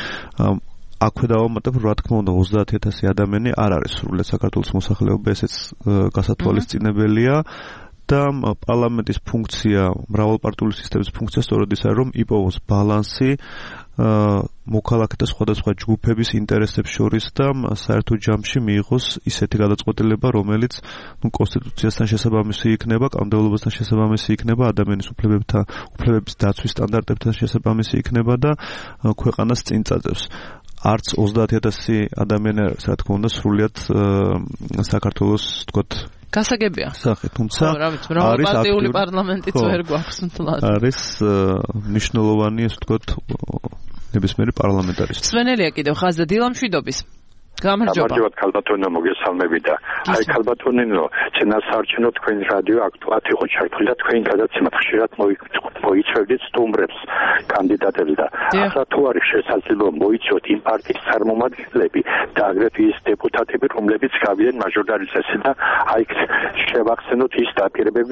აქვე დავამატებ, რა თქმა უნდა 30,000 ადამიანი არ არის სრულად საქართველოს მოსახლეობა, ესეც გასათვალისწინებელია და პარლამენტის ფუნქცია, მრავალპარტიული სისტემის ფუნქცია სწორედ ის არის, რომ იპოვოს ბალანსი მოქალაქეთა სხვადასხვა ჯგუფების ინტერესებს შორის და საერთო ჯამში მიიღოს ისეთი გადაწყვეტილება, რომელიც კონსტიტუციასთან შესაბამისი იქნება, კანონმდებლობასთან შესაბამისი იქნება, ადამიანის უფლებების დაცვის სტანდარტებთან შესაბამისი იქნება და ქვეყანას წინ წაძევს. არც 30,000 ადამიანი არის, რა თქმა უნდა, სრულიად საქართველოს ვთქვათ გასაგებია. თუმცა არის პარტიული პარლამენტიც ვერ გვაქვს მთლად. არის მნიშვნელოვანი ეს ვთქვათ ნებისმიერი პარლამენტარისტი. სვენელია კიდევ ხაზზე დილამშვიდობის. გამარჯობა ქალბატონო, მოგესალმები და აი ქალბატონინო, წინასაარჩევნო თქვენ რადიო აქტუალად იყო ჩართული და თქვენ გადაცემად ხშირად მოიწვევდით სტუმრებს, კანდიდატებს და ახლა თუ არის შესაძლებლობა მოიწვიოთ იმ პარტიის წარმომადგენლები და აგრეთვე ის დეპუტატები, რომლებიც გავიდნენ მაჟორიტარიზაციაში და აი შევახსენოთ ის დაპირებები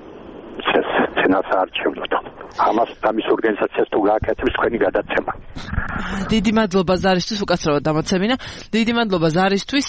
წინასაარჩევნოდ. ამას ამის ორგანიზაციას თუ გააკეთებს თქვენი გადაცემა. დიდი მადლობა ზარისთვის, უკაცრავად დამაცემინა. დიდი მადლობა ზარისთვის.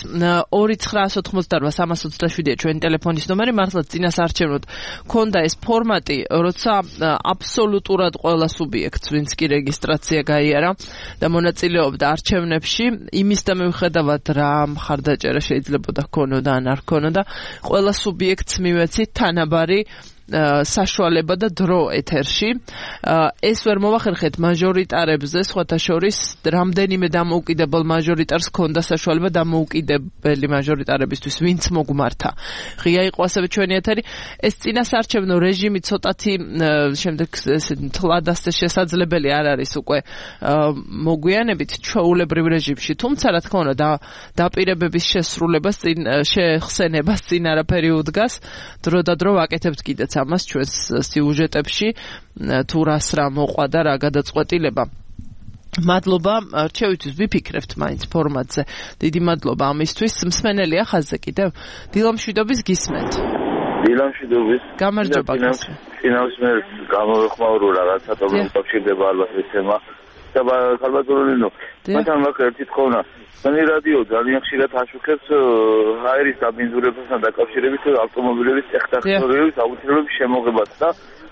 2988327-ია ჩვენი ტელეფონის ნომერი. მართლაც წინასაარჩევნოდ ქონდა ეს ფორმატი, როცა აბსოლუტურად ყველა სუბიექტს, ვინც კი რეგისტრაცია გაიარა და მონაწილეობდა არჩევნებში, იმის და მიუხედავად რა მხარდაჭერა შეიძლებოდა ჰქონოდა ან არ ჰქონოდა, ყველა სუბიექტს მივეცით თანაბარი საშუალება და დრო ეთერში. ეს ვერ მოვახერხეთ მაჟორიტარებზე, სხვათა შორის რამდენიმე დამოუკიდებელ მაჟორიტარს ჰქონდა საშუალება დამოუკიდებელი მაჟორიტარებისთვის, ვინც მოგმართა. ღია იყო ასევე ჩვენი ეთერი. ეს წინასაარჩევნო რეჟიმი ცოტათი შემდეგ თლად ასე შესაძლებელი არ არის უკვე მოგვიანებით ჩვეულებრივ რეჟიმში. თუმცა რა თქმა უნდა დაპირებების შესრულებას შეხსენებას წინ არაფერი უდგას. დრო და დრო ვაკეთებთ კიდეც ამას ჩვენს სიუჟეტებში, თუ რას რა მოყვა და რა გადაწყვეტილება. მადლობა რჩევითთვის ვიფიქრებთ მაინც ფორმატზე. დიდი მადლობა ამისთვის. მსმენელია ხაზზე კიდევ. დილამშვიდობის გისმენთ. დილამშვიდობის. გამარჯობა. ფინანსმერ გამოვეხმაურო რაღაცა და უკავშირდება ალბათ ეს თემა. და ქალბატონო, მათთან მაქვს ერთი თხოვნა. ჩვენი რადიო ძალიან ხშირად აშუქებს ჰაერის დაბინძურებასთან დაკავშირებით ავტომობილების ტექნოლოგიების აუცილებლობის შემოღებას და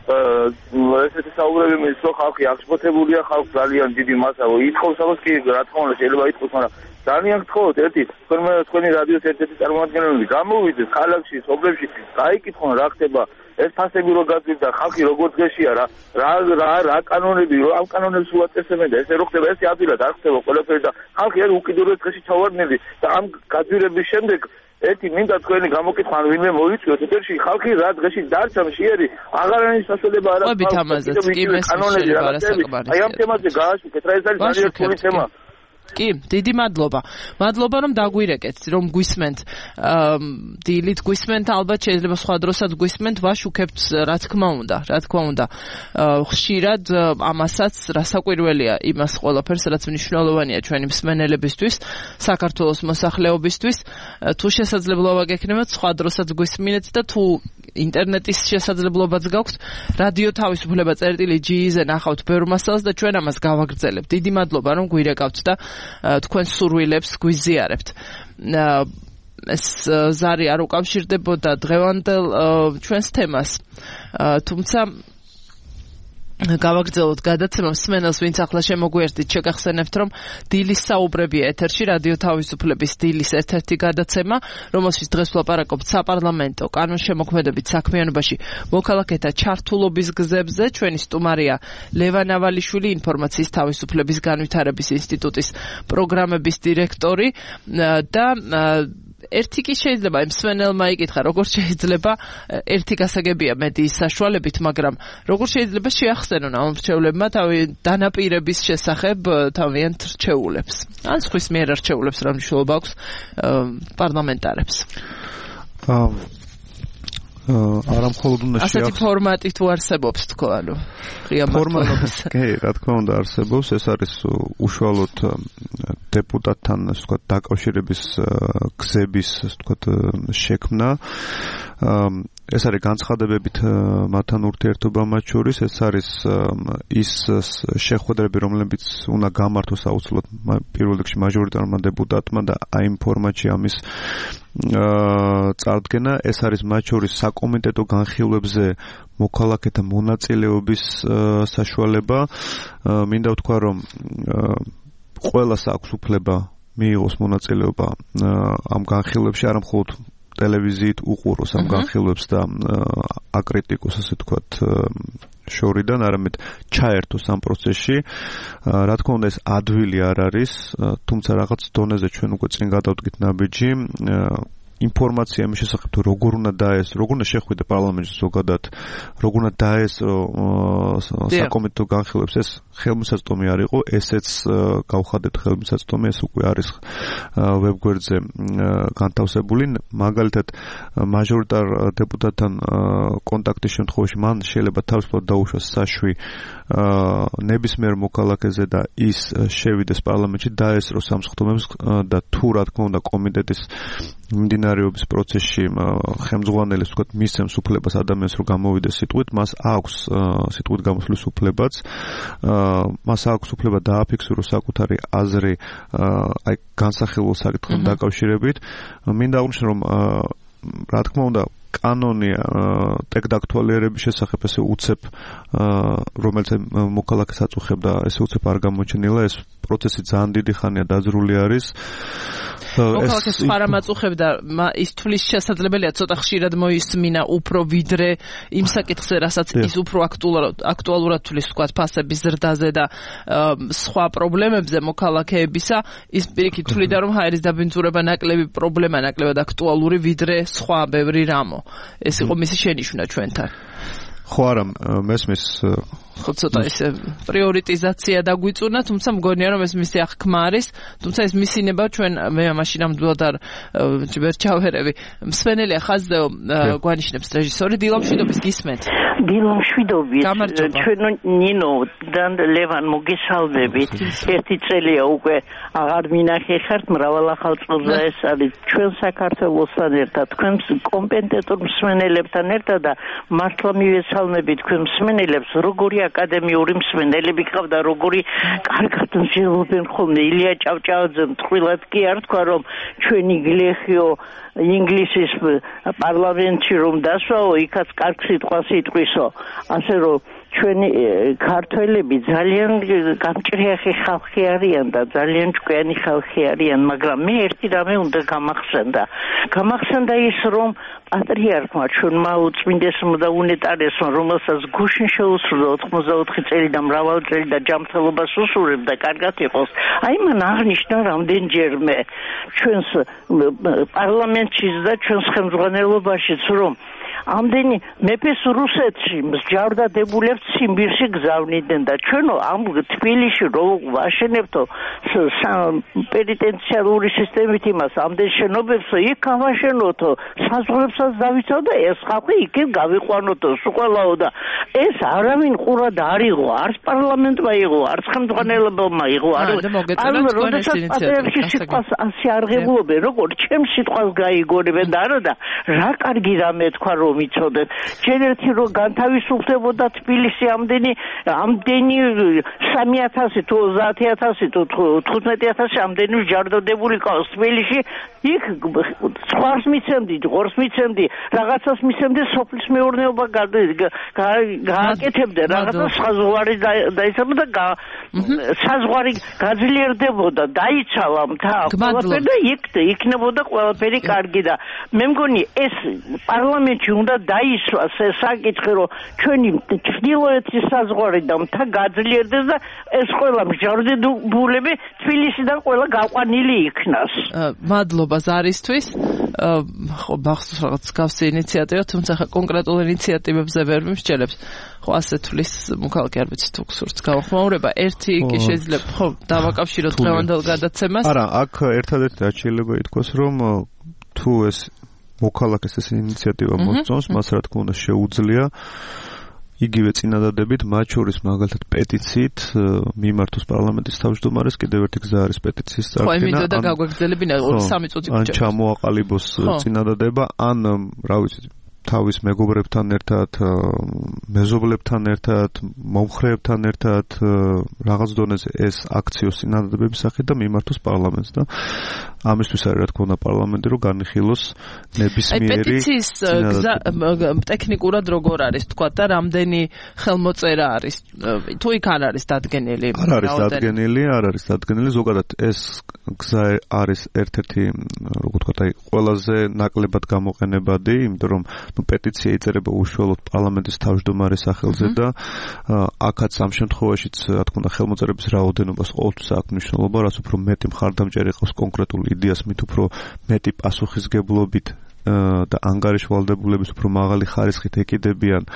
ესეთი საუბრები მის რომ ხალხი აღშფოთებულია, ხალხს ძალიან დიდი მასა ითხოვს ამას კი რა თქმა უნდა შეიძლება ითხოვს, მაგრამ ძალიან გთხოვთ ერთი თქვენი რადიოს ერთ-ერთი წარმომადგენელი გამოვიდეს ქალაქში, სოფლებში, გაიკითხონ რა ხდება, ეს ფასები რო გაგვიდა, ხალხი როგორ დღეშია რა კანონები, ამ კანონებს უაწესებენ და ესე რო ხდება, ესე ადვილად არ ხდება ყველაფერი და ხალხი არ უკიდურეს დღეში ჩავარდნები და ამ გაძვირების შემდეგ ერთი მინდა თქვენი გამოკითხვა ან ვინმე მოიწვიოთ ეთერში, ხალხი რა დღეში დარჩა მშიერი, აღარ არის საშუალება არა კანონები აი ამ თემაზე გააშუქეთ, რა ეს არის ძალიან რთული თემა. კი, დიდი მადლობა. მადლობა რომ დაგვირეკეთ, რომ გვისმენთ. დილით გვისმენთ, ალბათ შეიძლება სხვა დროსაც გვისმენთ, ვაშუქებთ, რა თქმა უნდა. ხშირად ამასაც რასაკვირველია იმას ყველაფერს, რაც მნიშვნელოვანია ჩვენი მსმენელებისთვის, საქართველოს მოსახლეობისთვის. თუ შესაძლებლობა გექნებათ, სხვა დროსაც გვისმინეთ და თუ ინტერნეტის შესაძლებლობაც გაქვთ, რადიო თავისუფლება წერტილი.gi-ზე ნახავთ ბევრ მასალას და ჩვენ ამას გავაგრძელებთ. დიდი მადლობა რომ გვირეკავთ და თქვენ სურვილებს გვიზიარებთ. ეს ზარი არ უკავშირდებოდა დღევანდელ ჩვენს თემას, თუმცა გავაგრძელოთ გადაცემა მსმენელს, ვინც ახლა შემოგვიერთდით, შეგახსენებთ, რომ დილის საუბრებია ეთერში, რადიო თავისუფლების დილის ერთ-ერთი გადაცემა, რომელშიც დღეს ვლაპარაკობთ საპარლამენტო კანონშემოქმედებით საქმიანობაში მოქალაქეთა ჩართულობის გზებზე. ჩვენი სტუმარია ლევან ავალიშვილი, ინფორმაციის თავისუფლების განვითარების ინსტიტუტის პროგრამების დირექტორი და ერთი კი შეიძლება მსმენელმა იკითხა, როგორ შეიძლება ერთი გასაგებია მედიის საშუალებით, მაგრამ როგორ შეიძლება შეახსენონ ამ რჩევლებმა თავი დანაპირების შესახებ თავიანთ რჩეულებს. ან სხვის მიერ რჩეულებს რა მნიშვნელობა აქვს პარლამენტარებს. არა მხოლოდ უნდა ასეთი ფორმატი თუ არსებობს თქო, ანუ ღია მართლობის. კი, რა თქმა უნდა არსებობს, ეს არის უშუალოდ დეპუტატთან, ასე ვთქვათ, დაკავშირების გზების, ასე ვთქვათ, შექმნა. ეს არის განცხადებებით მათთან ურთიერთობა მათ შორის, ეს არის ის შეხვედრები, რომლებიც უნდა გამართოს აუცილებლად პირველ რიგში მაჟორიტარმა დეპუტატმა და აი იმ ფორმატში ამის წარდგენა. ეს არის მათ შორის საკომიტეტო განხილვებზე მოქალაქეთა მონაწილეობის საშუალება. მინდა ვთქვა, რომ ყველას აქვს უფლება მიიღოს მონაწილეობა ამ განხილვებში, არა მხოლოდ ტელევიზიით უყუროს ამ განხილვებს და აკრიტიკოს, ასე ვთქვათ, შორიდან, არამედ ჩაერთოს ამ პროცესში. რა თქმა უნდა, ეს ადვილი არ არის, თუმცა რაღაც დონეზე ჩვენ უკვე წინ გადავდგით ნაბიჯი. ინფორმაცია იმის შესახებ, თუ როგორ უნდა დაესწრო, როგორ უნდა შეხვიდე პარლამენტში ზოგადად, როგორ უნდა დაესწრო საკომიტეტო განხილვებს, ეს ხელმისაწვდომი არ იყო, ესეც გავხადეთ ხელმისაწვდომი, ეს უკვე არის ვებგვერდზე განთავსებული. მაგალითად, მაჟორიტარ დეპუტატთან კონტაქტის შემთხვევაში მან შეიძლება თავისუფლად დაუშვას საშვი ნებისმიერ მოქალაქეზე და ის შევიდეს პარლამენტში, დაესწროს ამ სხდომებს და თუ რა თქმა უნდა კომიტეტის მიმდინარეობის პროცესში ხელმძღვანელი, ვთქვათ, მისცემს უფლებას ადამიანს, რომ გამოვიდეს სიტყვით, მას აქვს სიტყვით გამოსვლის უფლებაც. მას აქვს უფლება დააფიქსიროს საკუთარი აზრი აი განსახილველ საკითხთან დაკავშირებით. მინდა აღვნიშნო, რომ რა თქმა უნდა კანონი ტექდაქტუალიერების შესახებ ესე უცებ რომელიც მოქალაქეს აწუხებდა, ესე უცებ არ გამოჩენილა. ეს პროცესი ძალიან დიდი ხანია დაძრული არის. მოქალაქეს არ ამაწუხებდა, ის თვლის შესაძლებელია ცოტა ხშირად მოისმინა უფრო ვიდრე იმ საკითხზე, რასაც ის უფრო აქტუალურად თვლის, ვთქვათ, ფასების ზრდაზე და სხვა პრობლემებზე მოქალაქეებისა. ის პირიქით თვლიდა, რომ ჰაერის დაბინძურება ნაკლები პრობლემა, ნაკლებად აქტუალური ვიდრე სხვა ბევრი რამო. ეს იყო მისი შენიშვნა ჩვენთან. ხო, არა, მესმის ხო, ცოტა ესე პრიორიტიზაცია დაგვიწუნა, თუმცა მგონია, რომ ეს მისი აღქმა არის, თუმცა ეს მისინება ჩვენ მე მაშინ ნამდვილად არ ვერ ჩავერევი. მსმენელი ხაზდეო გვანიშნებს რეჟისორი დილამშვიდობის გისმენთ. დილამშვიდობის ჩვენ ნინო და ლევან მოგესალმებით. ერთი წელია უკვე აღარ მინახე ხართ მრავალ ახალ წელზე ეს არის ჩვენ საქართველოსთან ერთად, თქვენ კომპეტენტურ მსმენელებთან ერთად და მართლა მივესალმებით თქვენ მსმენელებს, როგორი აკადემიური მსმენელები ყავდა, როგორი კარგად მსჯელობენ ხოლმე. ილია ჭავჭავაძემ თყვილად კი არ თქვა, რომ ჩვენი გლეხიო ინგლისის პარლამენტში რომ დასვაო, იქაც კარგ სიტყვას იტყვისო. ასე რომ ჩვენი ქართველები ძალიან გამჭრიახი ხალხი არიან და ძალიან ჭკვიანი ხალხი არიან, მაგრამ მე ერთი რამე უნდა გამახსენდა ის, რომ პატრიარქმა ჩვენმა უწმინდესმა და უნეტარესმა, რომელსაც გუშინ შეუსრულა 84 წელი და მრავალი წელი და ჯანმრთელობას უსურვებდა, კარგად იყოს. აი მან აღნიშნა რამდენჯერმე ჩვენს პარლამენტში და ჩვენს ხელმძღვანელობაშიც, რომ ამდენი მეფეს რუსეთში მსჯავრდა დებულებს ციმბირში გზავნიდნენ და ჩვენო ამ თბილისში რო ვაშენებთო პენიტენციარული სისტემით იმას ამდენ შენობებსო იქ გავაშენოთო, საზღვრებსაც დავიცავ და ეს ხალხი იქით გავიყვანოთო სუყელაო და ეს არავინ ყურად არ იღო, არც პარლამენტმა იღო, არც ხელმძღვანელებმა იღო. როდესაც პატრიარქი სიტყვას ასე არღებულობენ, როგორ ჩემს სიტყვას გაიგონებენ და არა და რა კარგი რამე თქვა რომ მიცოდეთ. ჩვენ ერთი რომ განთავისუფლებოდა თბილისი ამდენი 3000 თუ 30000 თუ 15000 ამდენი ჯარდოდებული ყავს თბილისში, იქ სხვას მიცემდი, ღორს მიცემდი, რაღაცას მიცემდი, სოფლის მეურნეობა გააკეთებდა რაღაცა საზღვარი დაიცავდა და საზღვარი გაძლიერდებოდა, დაიცალა მთა, ყველაფერი და იქნებოდა ყველაფერი კარგი და მე მგონი ეს პარლამენტში უნდა დაისვას ეს საკითხი, რომ ჩვენი ჩრდილოეთის საზღვარი და მთა გაძლიერდეს და ეს ყველა მჟავდებულები თბილისიდან ყველა გაყვანილი იქნას. მადლობა ზარისთვის. ხო, მახსოვს რაღაც გავსი ინიციატივა, თუმცა ხა კონკრეტულ ინიციატივებზე ვერ მიმსჯელებს. ხო, ასე თulis მოქალაქე არ ვიცი თუ გსურთ გავხმაურება. ერთი კი შეიძლება ხო დავაკავშიროთ დღევანდელ გადაცემას. არა, აქ ერთადერთი რაც შეიძლება ითქვას, რომ თუ ეს მოქალაქეს ეს ინიციატივა მოსწონს, მას რა თქმა უნდა შეუძლია იგივე წინადადებით, მათ შორის მაგალითად პეტიციით მიმართოს პარლამენტის თავმჯდომარეს, კიდევ ერთი გზა არის პეტიციის წარდგენა. ხო, იმით და გაგვეგზელებინა 2-3 წუთი გჭირდება. ან ჩამოაყალიბოს წინადადება, ან რა ვიცი თავის მეგობრებთან ერთად, მეზობლებთან ერთად, მომხრეებთან ერთად რაღაც დონეზე ეს აქციოს წინადადებების სახით და მიმართოს პარლამენტს და ამისთვის არის რა თქმა უნდა პარლამენტი რომ განიხილოს ნებისმიერი პეტიციის გზა ტექნიკურად როგორ არის თქვა და რამდენი ხელმოწერა არის თუ იქ არ არის დადგენილი? არ არის დადგენილი, ზოგადად ეს გზა არის ერთ-ერთი როგორ თქვა და ყველაზე ნაკლებად გამოყენებადი, იმიტომ რომ პეტიცია იწერება უშუალოდ პარლამენტის თავმჯდომარის სახელზე და აქაც ამ შემთხვევაშიც რა თქმა უნდა ხელმოწერების რაოდენობას ყოველთვის აქვს მნიშვნელობა, რაც უფრო მეტი მხარდამჭერი ყავს კონკრეტულ იდეას, მით უფრო მეტი პასუხისგებლობით და ანგარიშვალდებულების უფრო მაღალი ხარისხით ეკიდებიან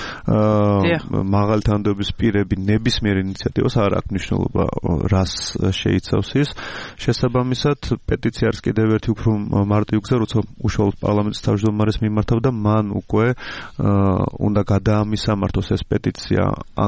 მაღალი თანამდებობის პირები ნებისმიერ ინიციატივას არ აქვს მნიშვნელობა რას შეიცავს ის. შესაბამისად პეტიცია არის კიდევ ერთი უფრო მარტივი გზა, როცა უშუალოდ პარლამენტის თავმჯდომარეს მიმართავ და მან უკვე უნდა გადაამისამართოს ეს პეტიცია ან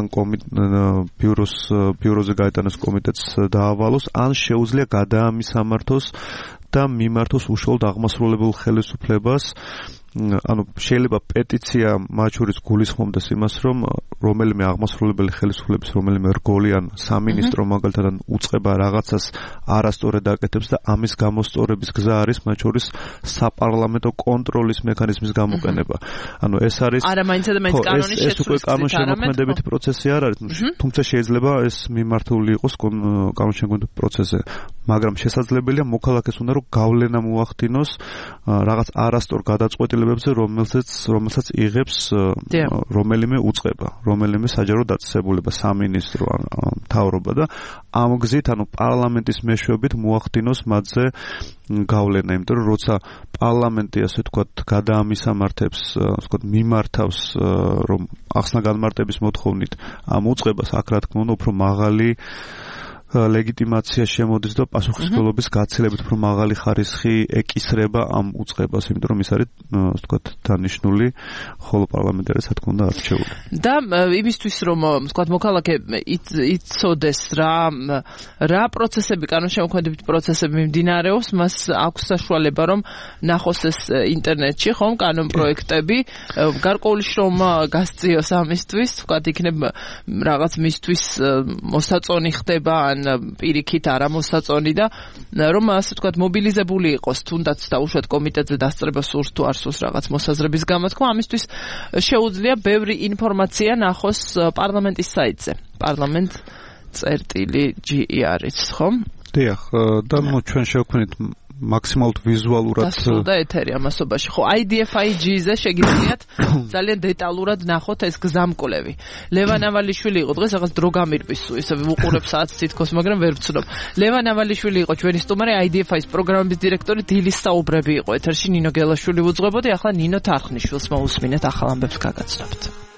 ბიუროზე გაეტანოს კომიტეტს დაავალოს, ან შეუძლია გადაამისამართოს და მიმართოს უშუალოდ აღმასრულებელ ხელისუფლებას. ანუ შეიძლება პეტიცია მათ შორის გულისხმობდეს იმას, რომ რომელიმე აღმასრულებელი ხელისუფლების რომელიმე რგოლი ან სამინისტრო მაგალითად უწყება რაღაცას არასწორად აკეთებს და ამის გამოსწორების გზა არის მათ შორის საპარლამენტო კონტროლის მექანიზმის გამოყენება. ანუ ეს არის არა მაინც და მაინც კანონის ეს უკვე კანონშემოქმედებითი პროცესი არ არის, თუმცა შეიძლება ეს მიმართული იყოს კანონშემოქმედებითი პროცესზე, მაგრამ შესაძლებელია მოქალაქეს უნდა რომ გავლენა მოახდინოს რაღაც არასწორ გადაწყვეტილებებზე, რომელსაც იღებს რომელიმე უწყება, რომელიმე საჯარო დაწესებულება, სამინისტრო ან მთავრობა და ამ გზით, ანუ პარლამენტის მეშვეობით მოახდინოს მათზე გავლენა, იმიტომ რომ როცა პარლამენტი ასე ვთქვათ გადაამისამართებს, ასე ვთქვათ მიმართავს რომ ახსნა განმარტების მოთხოვნით ამ უწყებას, აქ რა თქმა უნდა უფრო მაღალი ლეგიტიმაცია შემოდის და პასუხისმგებლობის გაცილებით უფრო მაღალი ხარისხი ეკისრება ამ უწყებას, იმიტომ რომ ის არის, ასე ვთქვათ, დანიშნული, ხოლო პარლამენტი არის, რა თქმა უნდა, არჩეული. და იმისთვის რომ, ვთქვათ, მოქალაქე იცოდეს რა პროცესები, კანონშემოქმედებითი პროცესები მიმდინარეობს, მას აქვს საშუალება რომ ნახოს ეს ინტერნეტში, ხომ, კანონპროექტები, გარკვეული შრომა გასწიოს ამისთვის, ვთქვათ, იქნებ რაღაც მისთვის მოსაწონი ხდება ან პირიქით არა მოსაწონი და რომ ასე ვთქვათ მობილიზებული იყოს თუნდაც დაუშვათ კომიტეტზე დასწრება სურს თუ არ სურს რაღაც მოსაზრების გამოთქმა, ამისთვის შეუძლია ბევრი ინფორმაცია ნახოს პარლამენტის საიტზე. parlament.ge არის, ხომ? დიახ, და ჩვენ შევქმნით მაქსიმალურად ვიზუალურად და ეთერი ამასობაში. ხო, IDFIG-ზე შეგიძლიათ ძალიან დეტალურად ნახოთ ეს გზამკვლევი. ლევან ავალიშვილი იყო დღეს, რაღაც დრო გამირბის, ისე ვუყურებ საათს თითქოს, მაგრამ ვერ ვცნობ. ლევან ავალიშვილი იყო ჩვენი სტუმარი, IDFI-ის პროგრამების დირექტორი, დილის საუბრები იყო ეთერში, ნინო გელაშვილი უძღვებოდი, ახლა ნინო თარხნიშვილს მოусმინეთ ახალ ამბებს გაგაცნობთ.